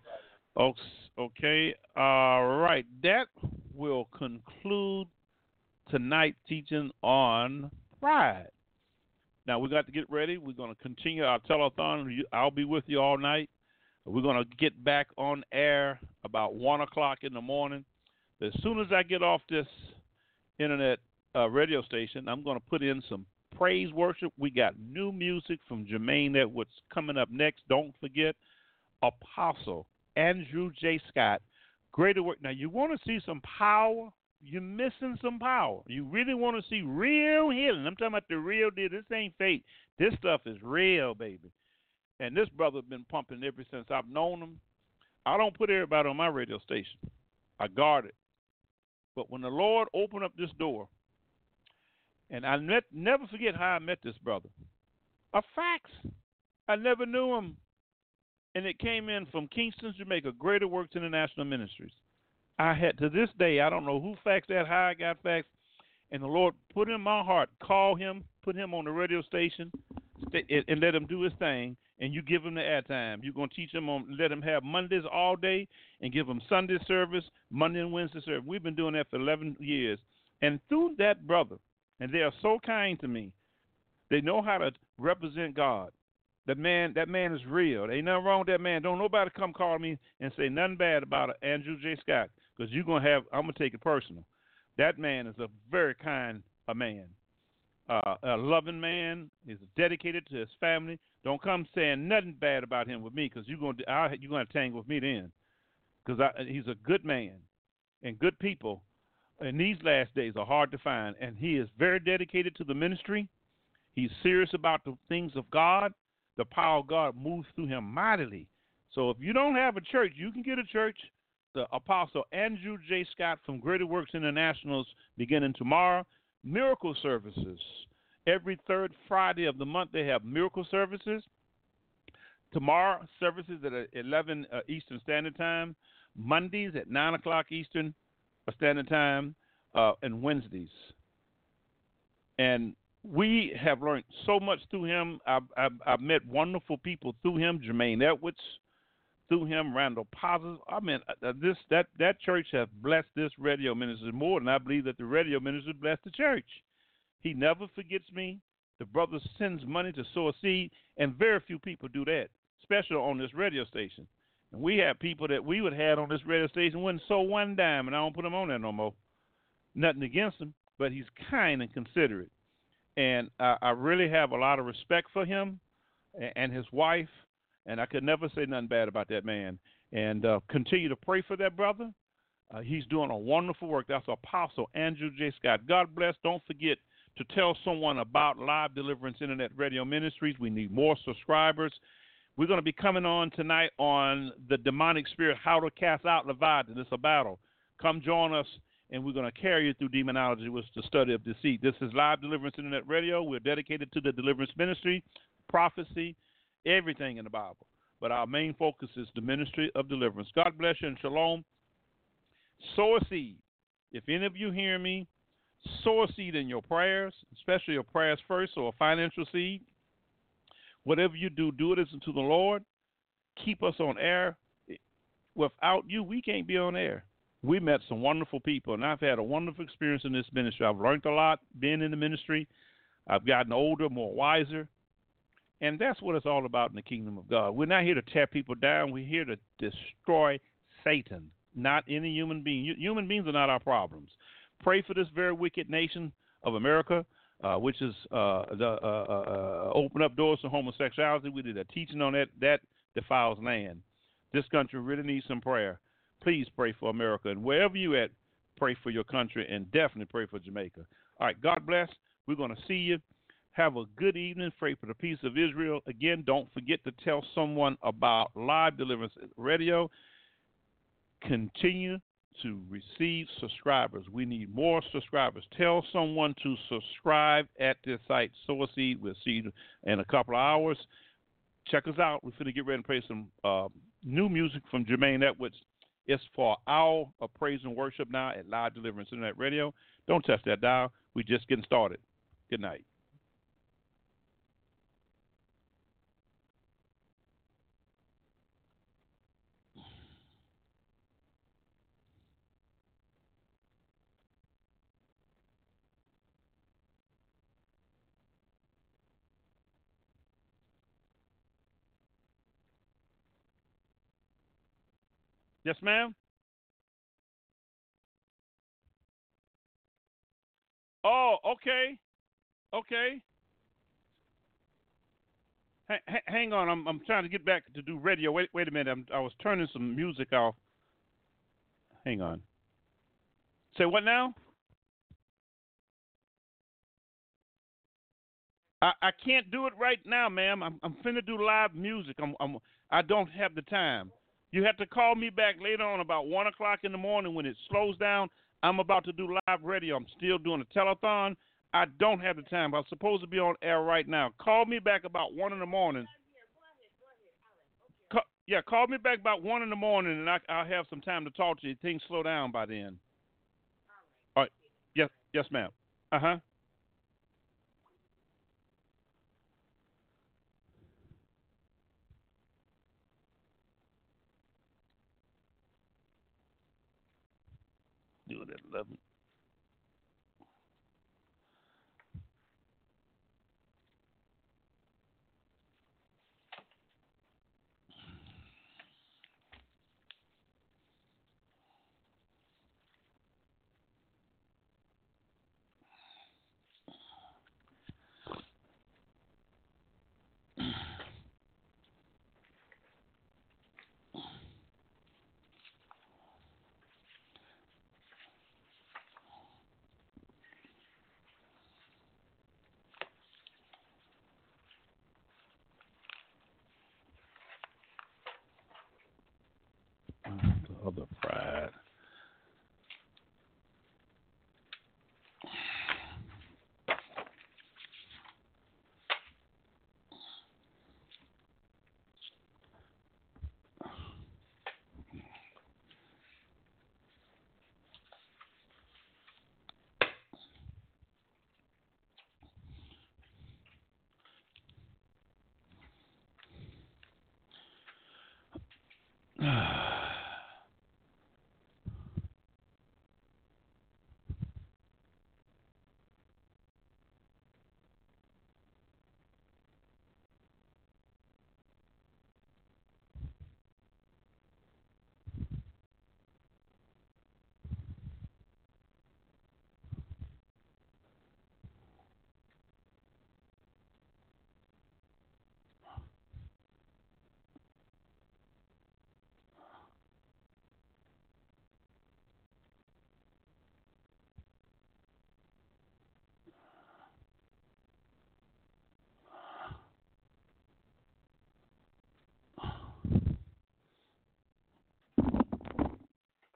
Okay, all right. That will conclude tonight's teaching on pride. Now, we got to get ready. We're going to continue our telethon. I'll be with you all night. We're going to get back on air about 1 o'clock in the morning. As soon as I get off this internet radio station, I'm going to put in some praise worship. We got new music from Jermaine Edwards coming up next. Don't forget Apostle Andrew J. Scott. Greater work. Now, you want to see some power? You're missing some power. You really want to see real healing. I'm talking about the real deal. This ain't fake. This stuff is real, baby. And this brother been pumping ever since I've known him. I don't put everybody on my radio station. I guard it. But when the Lord opened up this door, and I never forget how I met this brother. A fax. I never knew him. And it came in from Kingston, Jamaica, Greater Works International Ministries. I had, to this day, I don't know who faxed that, how I got faxed, and the Lord put in my heart, call him, put him on the radio station, and let him do his thing, and you give him the airtime. You're going to teach him let him have Mondays all day and give him Sunday service, Monday and Wednesday service. We've been doing that for 11 years. And through that brother, and they are so kind to me, they know how to represent God. That man is real. There ain't nothing wrong with that man. Don't nobody come call me and say nothing bad about Andrew J. Scott, because I'm going to take it personal. That man is a very kind man, a loving man. He's dedicated to his family. Don't come saying nothing bad about him with me, because you're going to tangle with me then, because he's a good man, and good people in these last days are hard to find, and he is very dedicated to the ministry. He's serious about the things of God. The power of God moves through him mightily. So if you don't have a church, you can get a church. The Apostle Andrew J. Scott from Greater Works Internationals beginning tomorrow. Miracle services. Every third Friday of the month they have miracle services. Tomorrow, services at 11 Eastern Standard Time. Mondays at 9 o'clock Eastern Standard Time, and Wednesdays. And we have learned so much through him. I've met wonderful people through him. Jermaine Edwards, through him. Randall Pazos. I mean, that church has blessed this radio ministry more than I believe that the radio ministry blessed the church. He never forgets me. The brother sends money to sow a seed, and very few people do that, especially on this radio station. And we have people that we would have on this radio station wouldn't sow one dime, and I don't put them on there no more. Nothing against him, but he's kind and considerate. And I really have a lot of respect for him and his wife, and I could never say nothing bad about that man. And continue to pray for that brother. He's doing a wonderful work. That's Apostle Andrew J. Scott. God bless. Don't forget to tell someone about Live Deliverance Internet Radio Ministries. We need more subscribers. We're going to be coming on tonight on the demonic spirit, how to cast out Leviathan. It's a battle. Come join us, and we're going to carry you through demonology, which is the study of deceit. This is Live Deliverance Internet Radio. We're dedicated to the deliverance ministry, prophecy, everything in the Bible. But our main focus is the ministry of deliverance. God bless you and shalom. Sow a seed. If any of you hear me, sow a seed in your prayers, especially your prayers first, or a financial seed. Whatever you do, do it as unto the Lord. Keep us on air. Without you, we can't be on air. We met some wonderful people, and I've had a wonderful experience in this ministry. I've learned a lot being in the ministry. I've gotten older, more wiser. And that's what it's all about in the kingdom of God. We're not here to tear people down. We're here to destroy Satan, not any human being. Human beings are not our problems. Pray for this very wicked nation of America, which is open up doors to homosexuality. We did a teaching on that. That defiles land. This country really needs some prayer. Please pray for America. And wherever you at, pray for your country, and definitely pray for Jamaica. All right, God bless. We're going to see you. Have a good evening. Pray for the peace of Israel. Again, don't forget to tell someone about Live Deliverance Radio. Continue to receive subscribers. We need more subscribers. Tell someone to subscribe at this site. Sow a seed. We'll see you in a couple of hours. Check us out. We're going to get ready to play some new music from Jermaine Edwards. It's for our praise and worship now at Live Deliverance Internet Radio. Don't touch that dial. We're just getting started. Good night. Yes, ma'am? Oh, okay. Okay. Hang on. I'm trying to get back to do radio. Wait a minute. I was turning some music off. Hang on. Say what now? I can't do it right now, ma'am. I'm finna do live music. I don't have the time. You have to call me back later on about 1 o'clock in the morning when it slows down. I'm about to do live radio. I'm still doing a telethon. I don't have the time. I'm supposed to be on air right now. Call me back about 1 in the morning. Call me back about 1 in the morning, and I'll have some time to talk to you. Things slow down by then. All right. Yes, ma'am. Uh-huh. Do it at 11. The other pride.